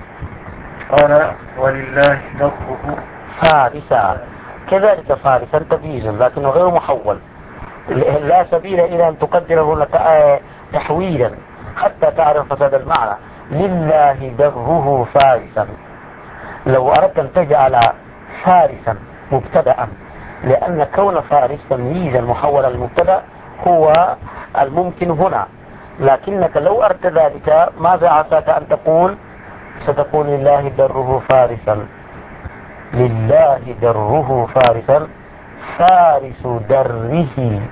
قال ولله نصره فارسا، كذلك فارسا تمييز لكنه غير محول، لا سبيل إلى أن تقدره تحويلا حتى تعرف فساد المعنى. لله دره فارسا، لو أردت أن تجعل فارسا مبتدأ، لأن كون فارس تمييزا محولا للمبتدأ هو الممكن هنا، لكنك لو أردت ذلك ماذا عساك أن تقول؟ ستقول لله دره فارسا، لله دره فارسا، فارس دره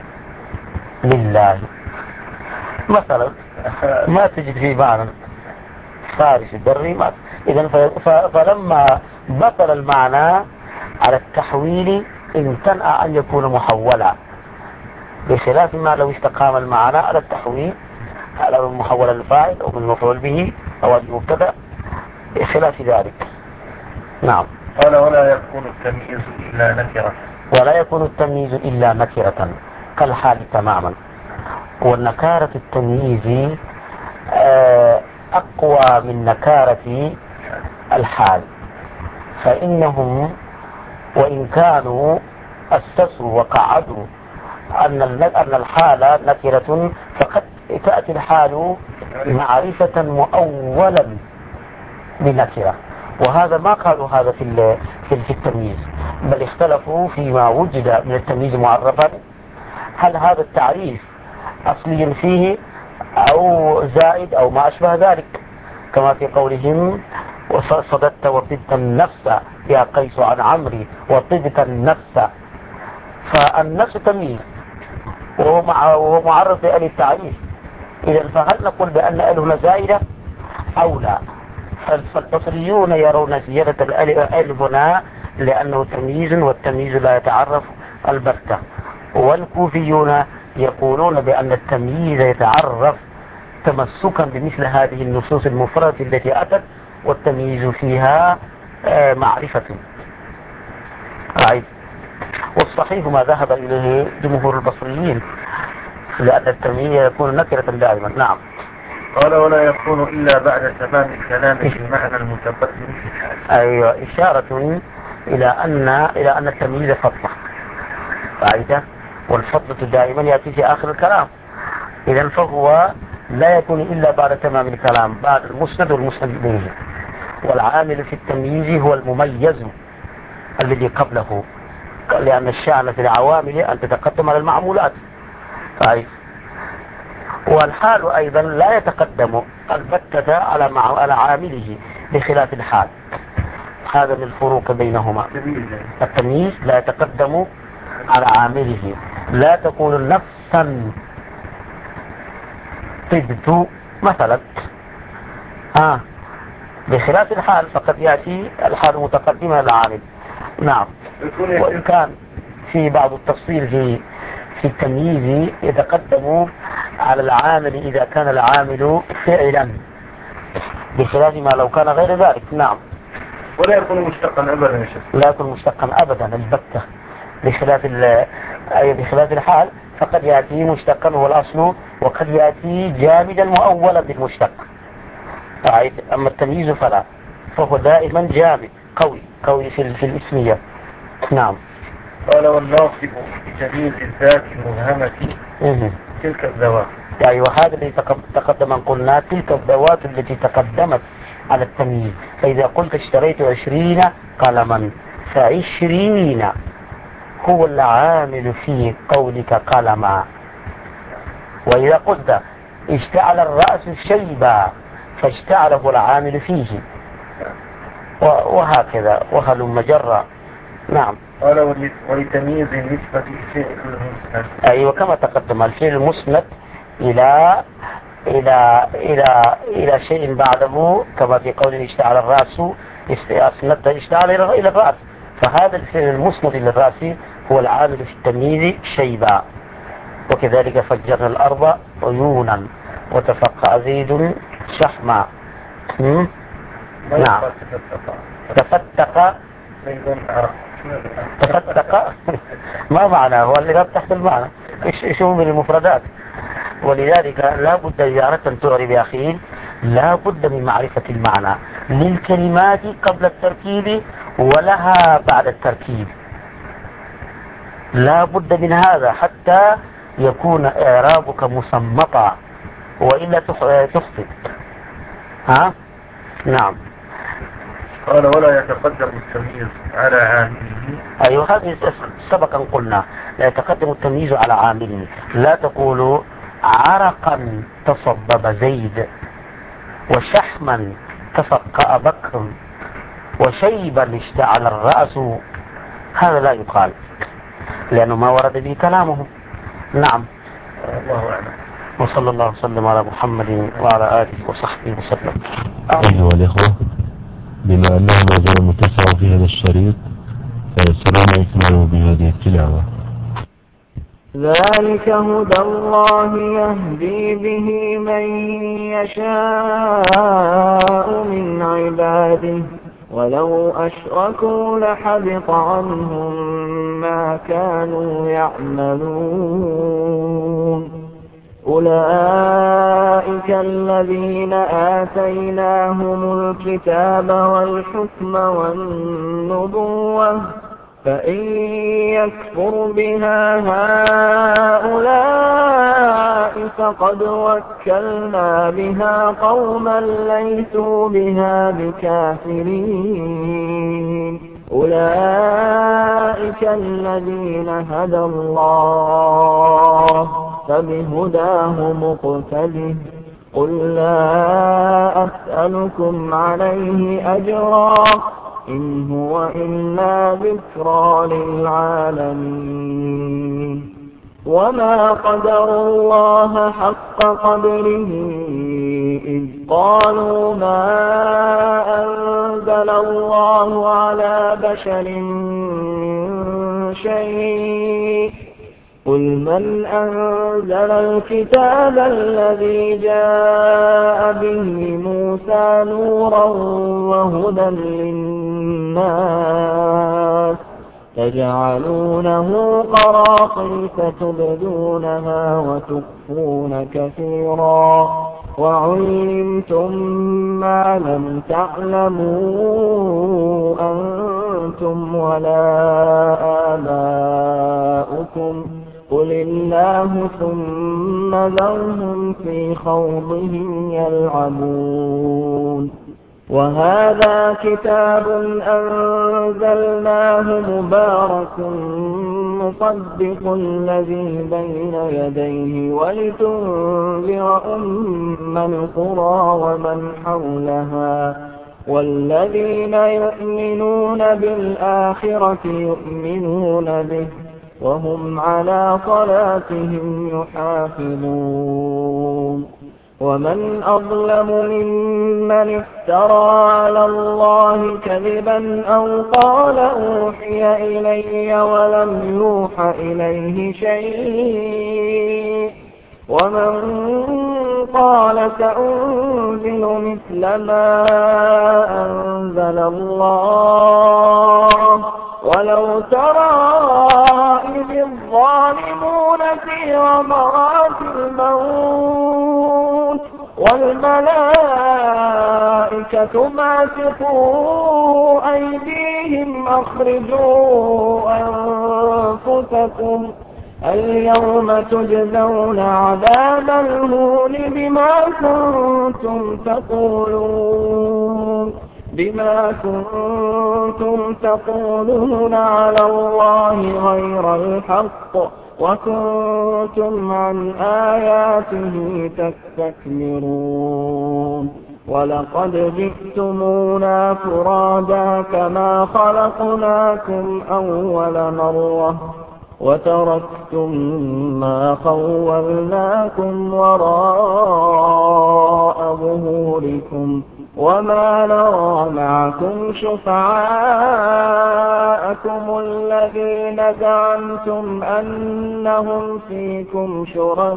لله مثلا، ما تجد في معنى فارس دره ما. إذن فلما بطل المعنى على التحويل امتنع أن يكون محولا، بخلاف ما لو استقام المعنى على التحويل على المحول الفاعل أو المفعول به أو المبتدأ بخلاف ذلك. نعم. قال ولا يكون التمييز إلا نكرة، ولا يكون التمييز إلا نكرة كالحال تماما. والنكارة التمييز أقوى من نكارة الحال، فإنهم وإن كانوا أسسوا وقعدوا أن أن الحال نكرة، فقد تأتي الحال معرفة مؤولا بنكرة، وهذا ما قالوا هذا في في التمييز، بل اختلفوا فيما وجد من التمييز معرفا، هل هذا التعريف أصلي فيه أو زائد أو ما أشبه ذلك، كما في قولهم وصددت وطبت النفس يا قيس عن عمري وطبت النفس، فالنفس تمييز وهو معرف بأل التعريف، إذا فهل نقول بأن أل هنا زائدة أو لا؟ فالبصريون يرون زيادة الأل هنا لأنه تمييز، والتمييز لا يتعرف البتة، والكوفيون يقولون بأن التمييز يتعرف تمسكا بمثل هذه النصوص المفردة التي أتت، والتمييز فيها معرفة. والصحيح ما ذهب إليه جمهور البصريين، لأن التمييز يكون نكرة دائما. نعم. قال ولا يكون إلا بعد تمام الكلام بالمعنى المتقدم في الحال. أيوة، إشارة إلى أن إلى أن التمييز فضلة قاعدة، والفضلة دائما يأتي في آخر الكلام، إذا فهو لا يكون إلا بعد تمام الكلام، بعد المسند والمسند إليه، والعامل في التمييز هو المميز الذي قبله، لأن الشأن في العوامل أن تتقدم على المعمولات. طيب، والحال أيضا لا يتقدم البتة على على عامله بخلاف الحال، هذا من الفروق بينهما. التمييز لا يتقدم على عامله، لا تكون نفسا طبت مثلا، آه بخلاف الحال فقد يأتي الحال متقدمة على العامل. نعم. وإن كان في بعض التفصيل في في التمييز يتقدم على العامل إذا كان العامل فعلا، بخلاف ما لو كان غير ذلك. نعم. ولا يكون مشتقا أبدا يا شيخ. لا يكون مشتقا أبدا البتة، بخلاف أي بخلاف الحال فقد يأتي مشتقا هو الأصل، وقد يأتي جامدا مؤولا بالمشتق. أما التمييز فلا، فهو دائما جامد قوي قوي في, في الاسمية. نعم. قال والناصب بجميل الذات المبهمة تلك الذوات. يعني وهذا الذي تقدم أن قلنا تلك الذوات التي تقدمت على التمييز، فإذا قلت اشتريت عشرين قلما فعشرين هو العامل في قولك قلما، وإذا قلت اشتعل الرأس شيبا فاشتعل هو العامل فيه، وهكذا وهلم جرا. نعم. قال ولتمييز النسبة الفعل المسند. أيوة، كما تقدم الفعل المسند إلى إلى إلى إلى شيء بعده، كما في قول اشتعل الرأس أسندت اشتعل إلى الرأس، فهذا الفعل المسند إلى الرأس هو العامل في التمييز شيبا. وكذلك فجرنا الأرض عيونا وتفقع زيد شحما. نعم. تفتق تفتق ما معنى؟ هو اللي قد تحت المعنى، ايش هو من المفردات. ولذلك لا بد إذا أن تعرب يا أخي لا بد من معرفة المعنى للكلمات قبل التركيب ولها بعد التركيب، لا بد من هذا حتى يكون إعرابك مصمتا، وإلا تخطئ. ها؟ نعم. قال ولا يتقدم التمييز على عامله. أيوة، هذه سبقا قلنا لا يتقدم التمييز على عامله، لا تقول عرقا تصبب زيد وشحما تفقأ بكر وشيبا اشتعل الرأس، هذا لا يقال لأنه ما ورد به كلامهم. نعم. الله أعلم. وصلى الله وسلم على محمد وعلى آله وصحبه وسلم. أيها الإخوة، بما أنه موضوع متسع في هذا الشريط فيسرنا إكماله بهذه التلاوة. ذلك هدى الله يهدي به من يشاء من عباده ولو أشركوا لحبط عنهم ما كانوا يعملون. أولئك الذين آتيناهم الكتاب والحكم والنبوة فإن يكفر بها هؤلاء فقد وكلنا بها قوما ليسوا بها بكافرين أولئك الذين هدى الله فبهداه مقتده قل لا أسألكم عليه أجرا إن هو إلا ذكرى للعالمين وما قدروا الله حق قدره إذ قالوا ما أنزل الله على بشر من شيء قل من أنزل الكتاب الذي جاء به موسى نورا وهدى للناس تجعلونه قراطيس تبدونها وتخفون كثيرا وعلمتم ما لم تعلموا أنتم ولا آباؤكم قل الله ثم ذرهم في خوضهم يلعبون وهذا كتاب أنزلناه مبارك مصدق الذي بين يديه ولتنذر أم القرى ومن حولها والذين يؤمنون بالآخرة يؤمنون به وهم على صلاتهم يحافظون ومن أظلم ممن افترى على الله كذبا أو قال أوحي إلي ولم يوح إليه شيء ومن قال سأنزل مثل ما أنزل الله ولو ترى إذ الظالمون في غمرات الموت والملائكة باسطوا أيديهم أخرجوا أنفسكم اليوم تجزون عذاب الهون بما كنتم تقولون بما كنتم تقولون على الله غير الحق وكنتم عن آياته تستكبرون ولقد جئتمونا فرادا كما خلقناكم أول مرة وتركتم ما خولناكم وراء ظهوركم وما نرى معكم شفعاءكم الذين زعمتم أنهم فيكم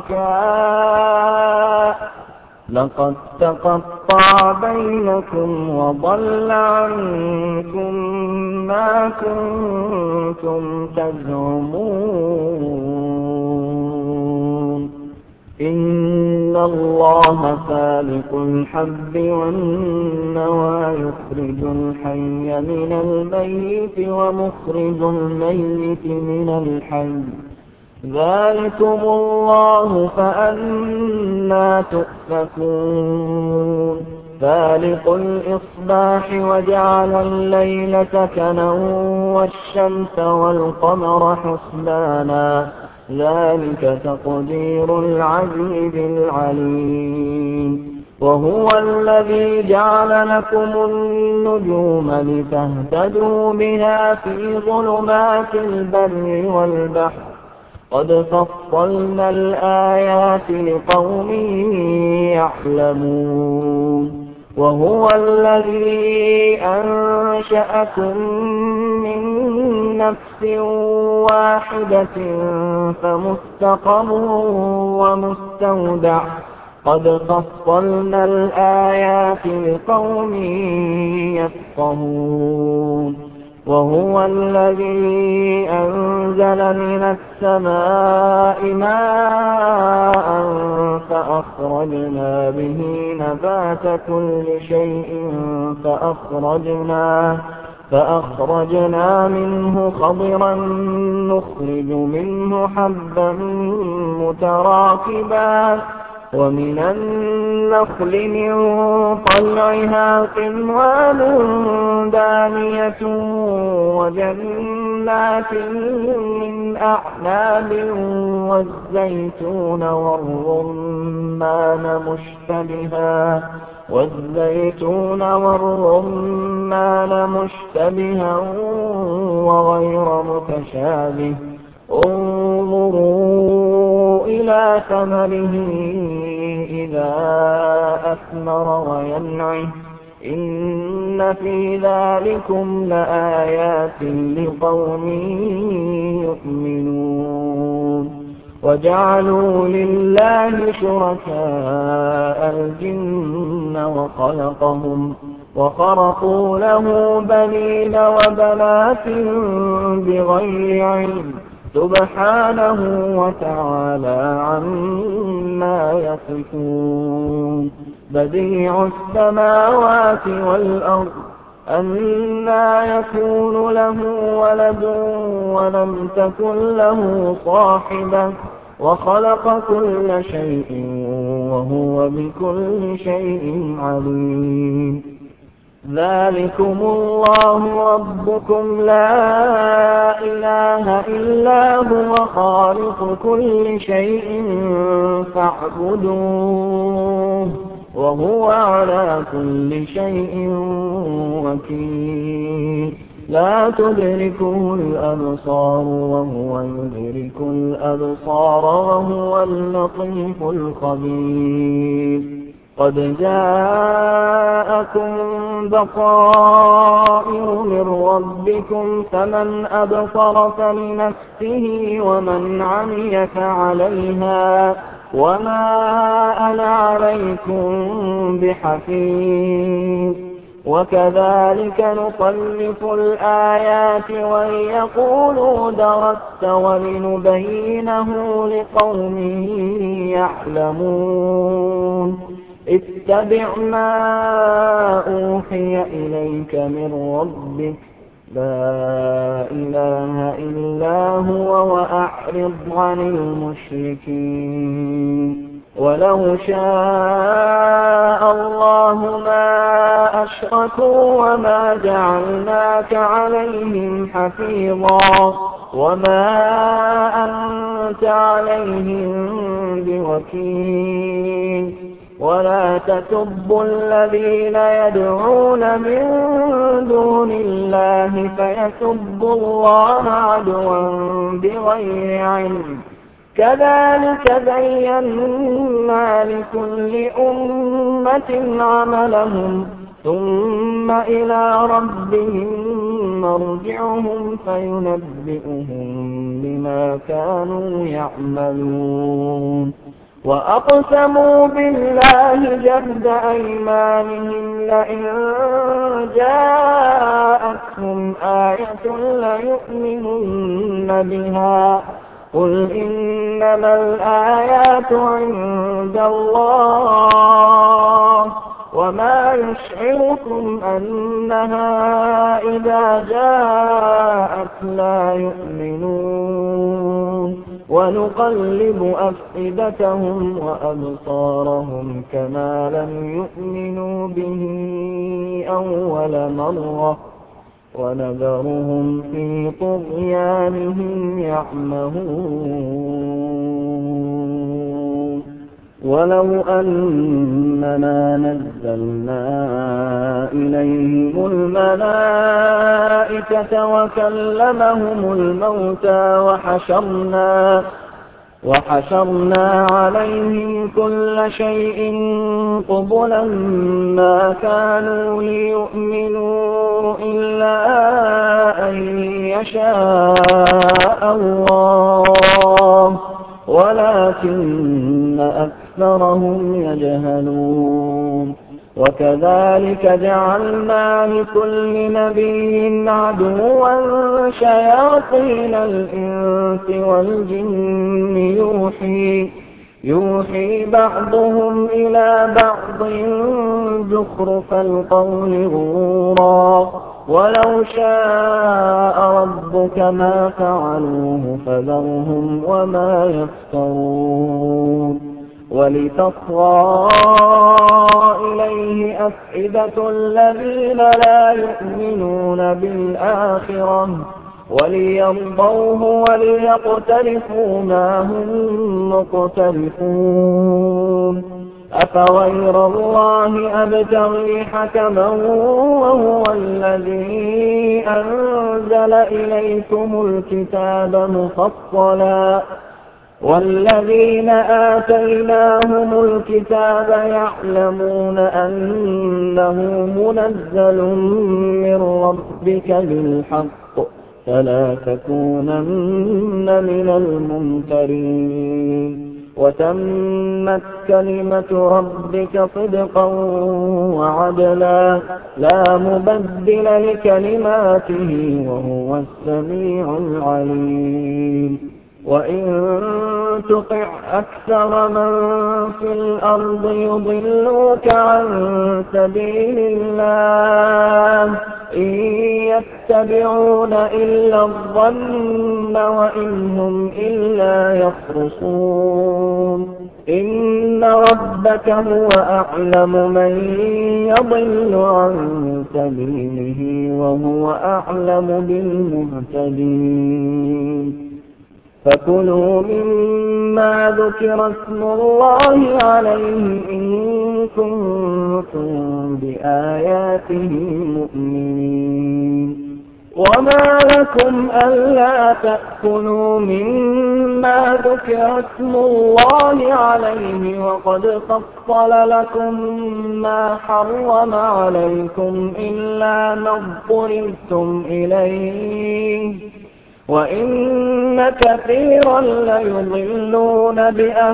شركاء لقد تقطع بينكم وضل عنكم ما كنتم تزعمون إن الله فالق الحب والنوى يخرج الحي من الميت ومخرج الميت من الحي ذلكم الله فأنى تؤفكون فالق الإصباح وجعل الليل سكنا والشمس والقمر حسبانا ذلك تقدير العزيز العليم وهو الذي جعل لكم النجوم لتهتدوا بها في ظلمات البر والبحر قد فصلنا الآيات لقوم يعلمون وهو الذي أنشأكم من نفس واحدة فمستقر ومستودع قد فصلنا الآيات لقوم يفقهون وهو الذي أنزل من السماء ماء فأخرجنا به نبات كل شيء فأخرجنا, فأخرجنا منه خضرا نخرج منه حبا متراكبا ومن النخل من طلعها قنوان دانية وجنات من أعناب والزيتون والرمان مشتبها والزيتون والرمان مشتبها وغير متشابه انظروا إلى ثمره إذا أثمر وينعه إن في ذلكم لآيات لقوم يؤمنون وجعلوا لله شركاء الجن وخلقهم وخرقوا له بنين وبنات بغير علم سبحانه وتعالى عما يصفون بديع السماوات والأرض أنى يكون له ولد ولم تكن له صاحبة وخلق كل شيء وهو بكل شيء عليم ذلكم الله ربكم لا إله إلا هو خالق كل شيء فاعبدوه وهو على كل شيء وكيل لا تدركه الأبصار وهو يدرك الأبصار وهو اللطيف الخبير قد جاءكم بصائر من ربكم فمن أبصر فلنفسه ومن عمي فعليها وما أنا عليكم بحفيظ وكذلك نصرف الآيات ويقولوا درست ولنبينه لقوم يعلمون اتبع ما أوحي إليك من ربك لا إله إلا هو وأعرض عن المشركين ولو شاء الله ما أشركوا وما جعلناك عليهم حفيظا وما أنت عليهم بوكيل ولا تسبوا الذين يدعون من دون الله فيسبوا الله عدوا بغير علم كذلك زينا لكل أمة عملهم ثم إلى ربهم مرجعهم فينبئهم بما كانوا يعملون وأقسموا بالله جهد أيمانهم لئن جاءتهم آية ليؤمنن بها قل إنما الآيات عند الله وما يشعركم أنها إذا جاءت لا يؤمنون ونقلب أفئدتهم وأبصارهم كما لم يؤمنوا به أول مرة ونذرهم في طغيانهم يعمهون ولو أننا نزلنا إليهم الملائكة وكلمهم الموتى وحشرنا وحشرنا عليهم كل شيء قبلا ما كانوا ليؤمنوا إلا أن يشاء الله ولكن أكثرهم يجهلون وكذلك جعلنا لكل نبي عدوا شياطين الإنس والجن يوحي يوحي بعضهم إلى بعض زخرف القول غرورا ولو شاء ربك ما فعلوه فذرهم وما يفترون ولتصغى إليه أفئدة الذين لا يؤمنون بالآخرة وليرضوه وليقترفوا ما هم مقترفون أفغير الله أبتغي حكما وهو الذي أنزل إليكم الكتاب مفصلا والذين آتيناهم الكتاب يعلمون أنه منزل من ربك بالحق فلا تكونن من الممترين وتمت كلمة ربك صدقا وعدلا لا مبدل لكلماته وهو السميع العليم وإن تطع أكثر من في الأرض يضلوك عن سبيل الله إن يتبعون إلا الظن وإن هم إلا يخرصون إن ربك هو أعلم من يضل عن سبيله وهو أعلم بالمهتدين فكلوا مما ذكر اسم الله عليه إن كنتم بآياته مؤمنين وما لكم ألا تأكلوا مما ذكر اسم الله عليه وقد فصل لكم ما حرم عليكم إلا ما اضطررتم إليه وإن كثيرا ليضلون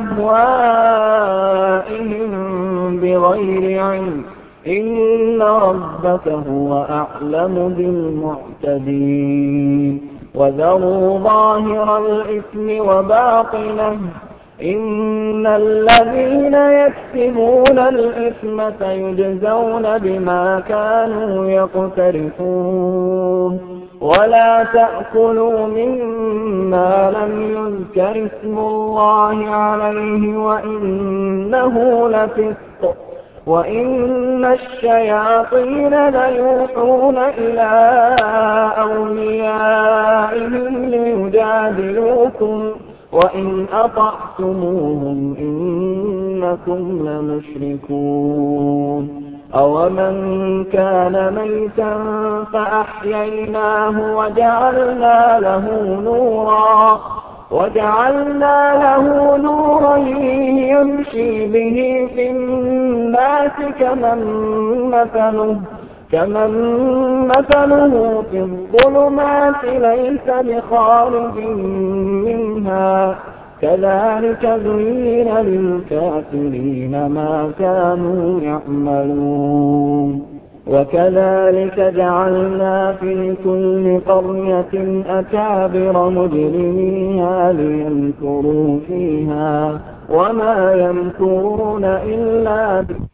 بأهوائهم بغير علم إن ربك هو أعلم بالمعتدين وذروا ظاهر الإثم وباطنه إن الذين يكسبون الإثم سيجزون بما كانوا يقترفون ولا تأكلوا مما لم يذكر اسم الله عليه وإنه لفسق وإن الشياطين ليوحون إلى أوليائهم ليجادلوكم وإن أطعتموهم إنكم لمشركون أومن كان ميتا فأحييناه وجعلنا له نورا وجعلنا له نورا يمشي به في الناس كمن مثله كمن مثله في الظلمات ليس بخارج منها كذلك زين للكافرين ما كانوا يعملون وكذلك جعلنا في كل قرية أكابر مجرميها ليمكروا فيها وما يمكرون إلا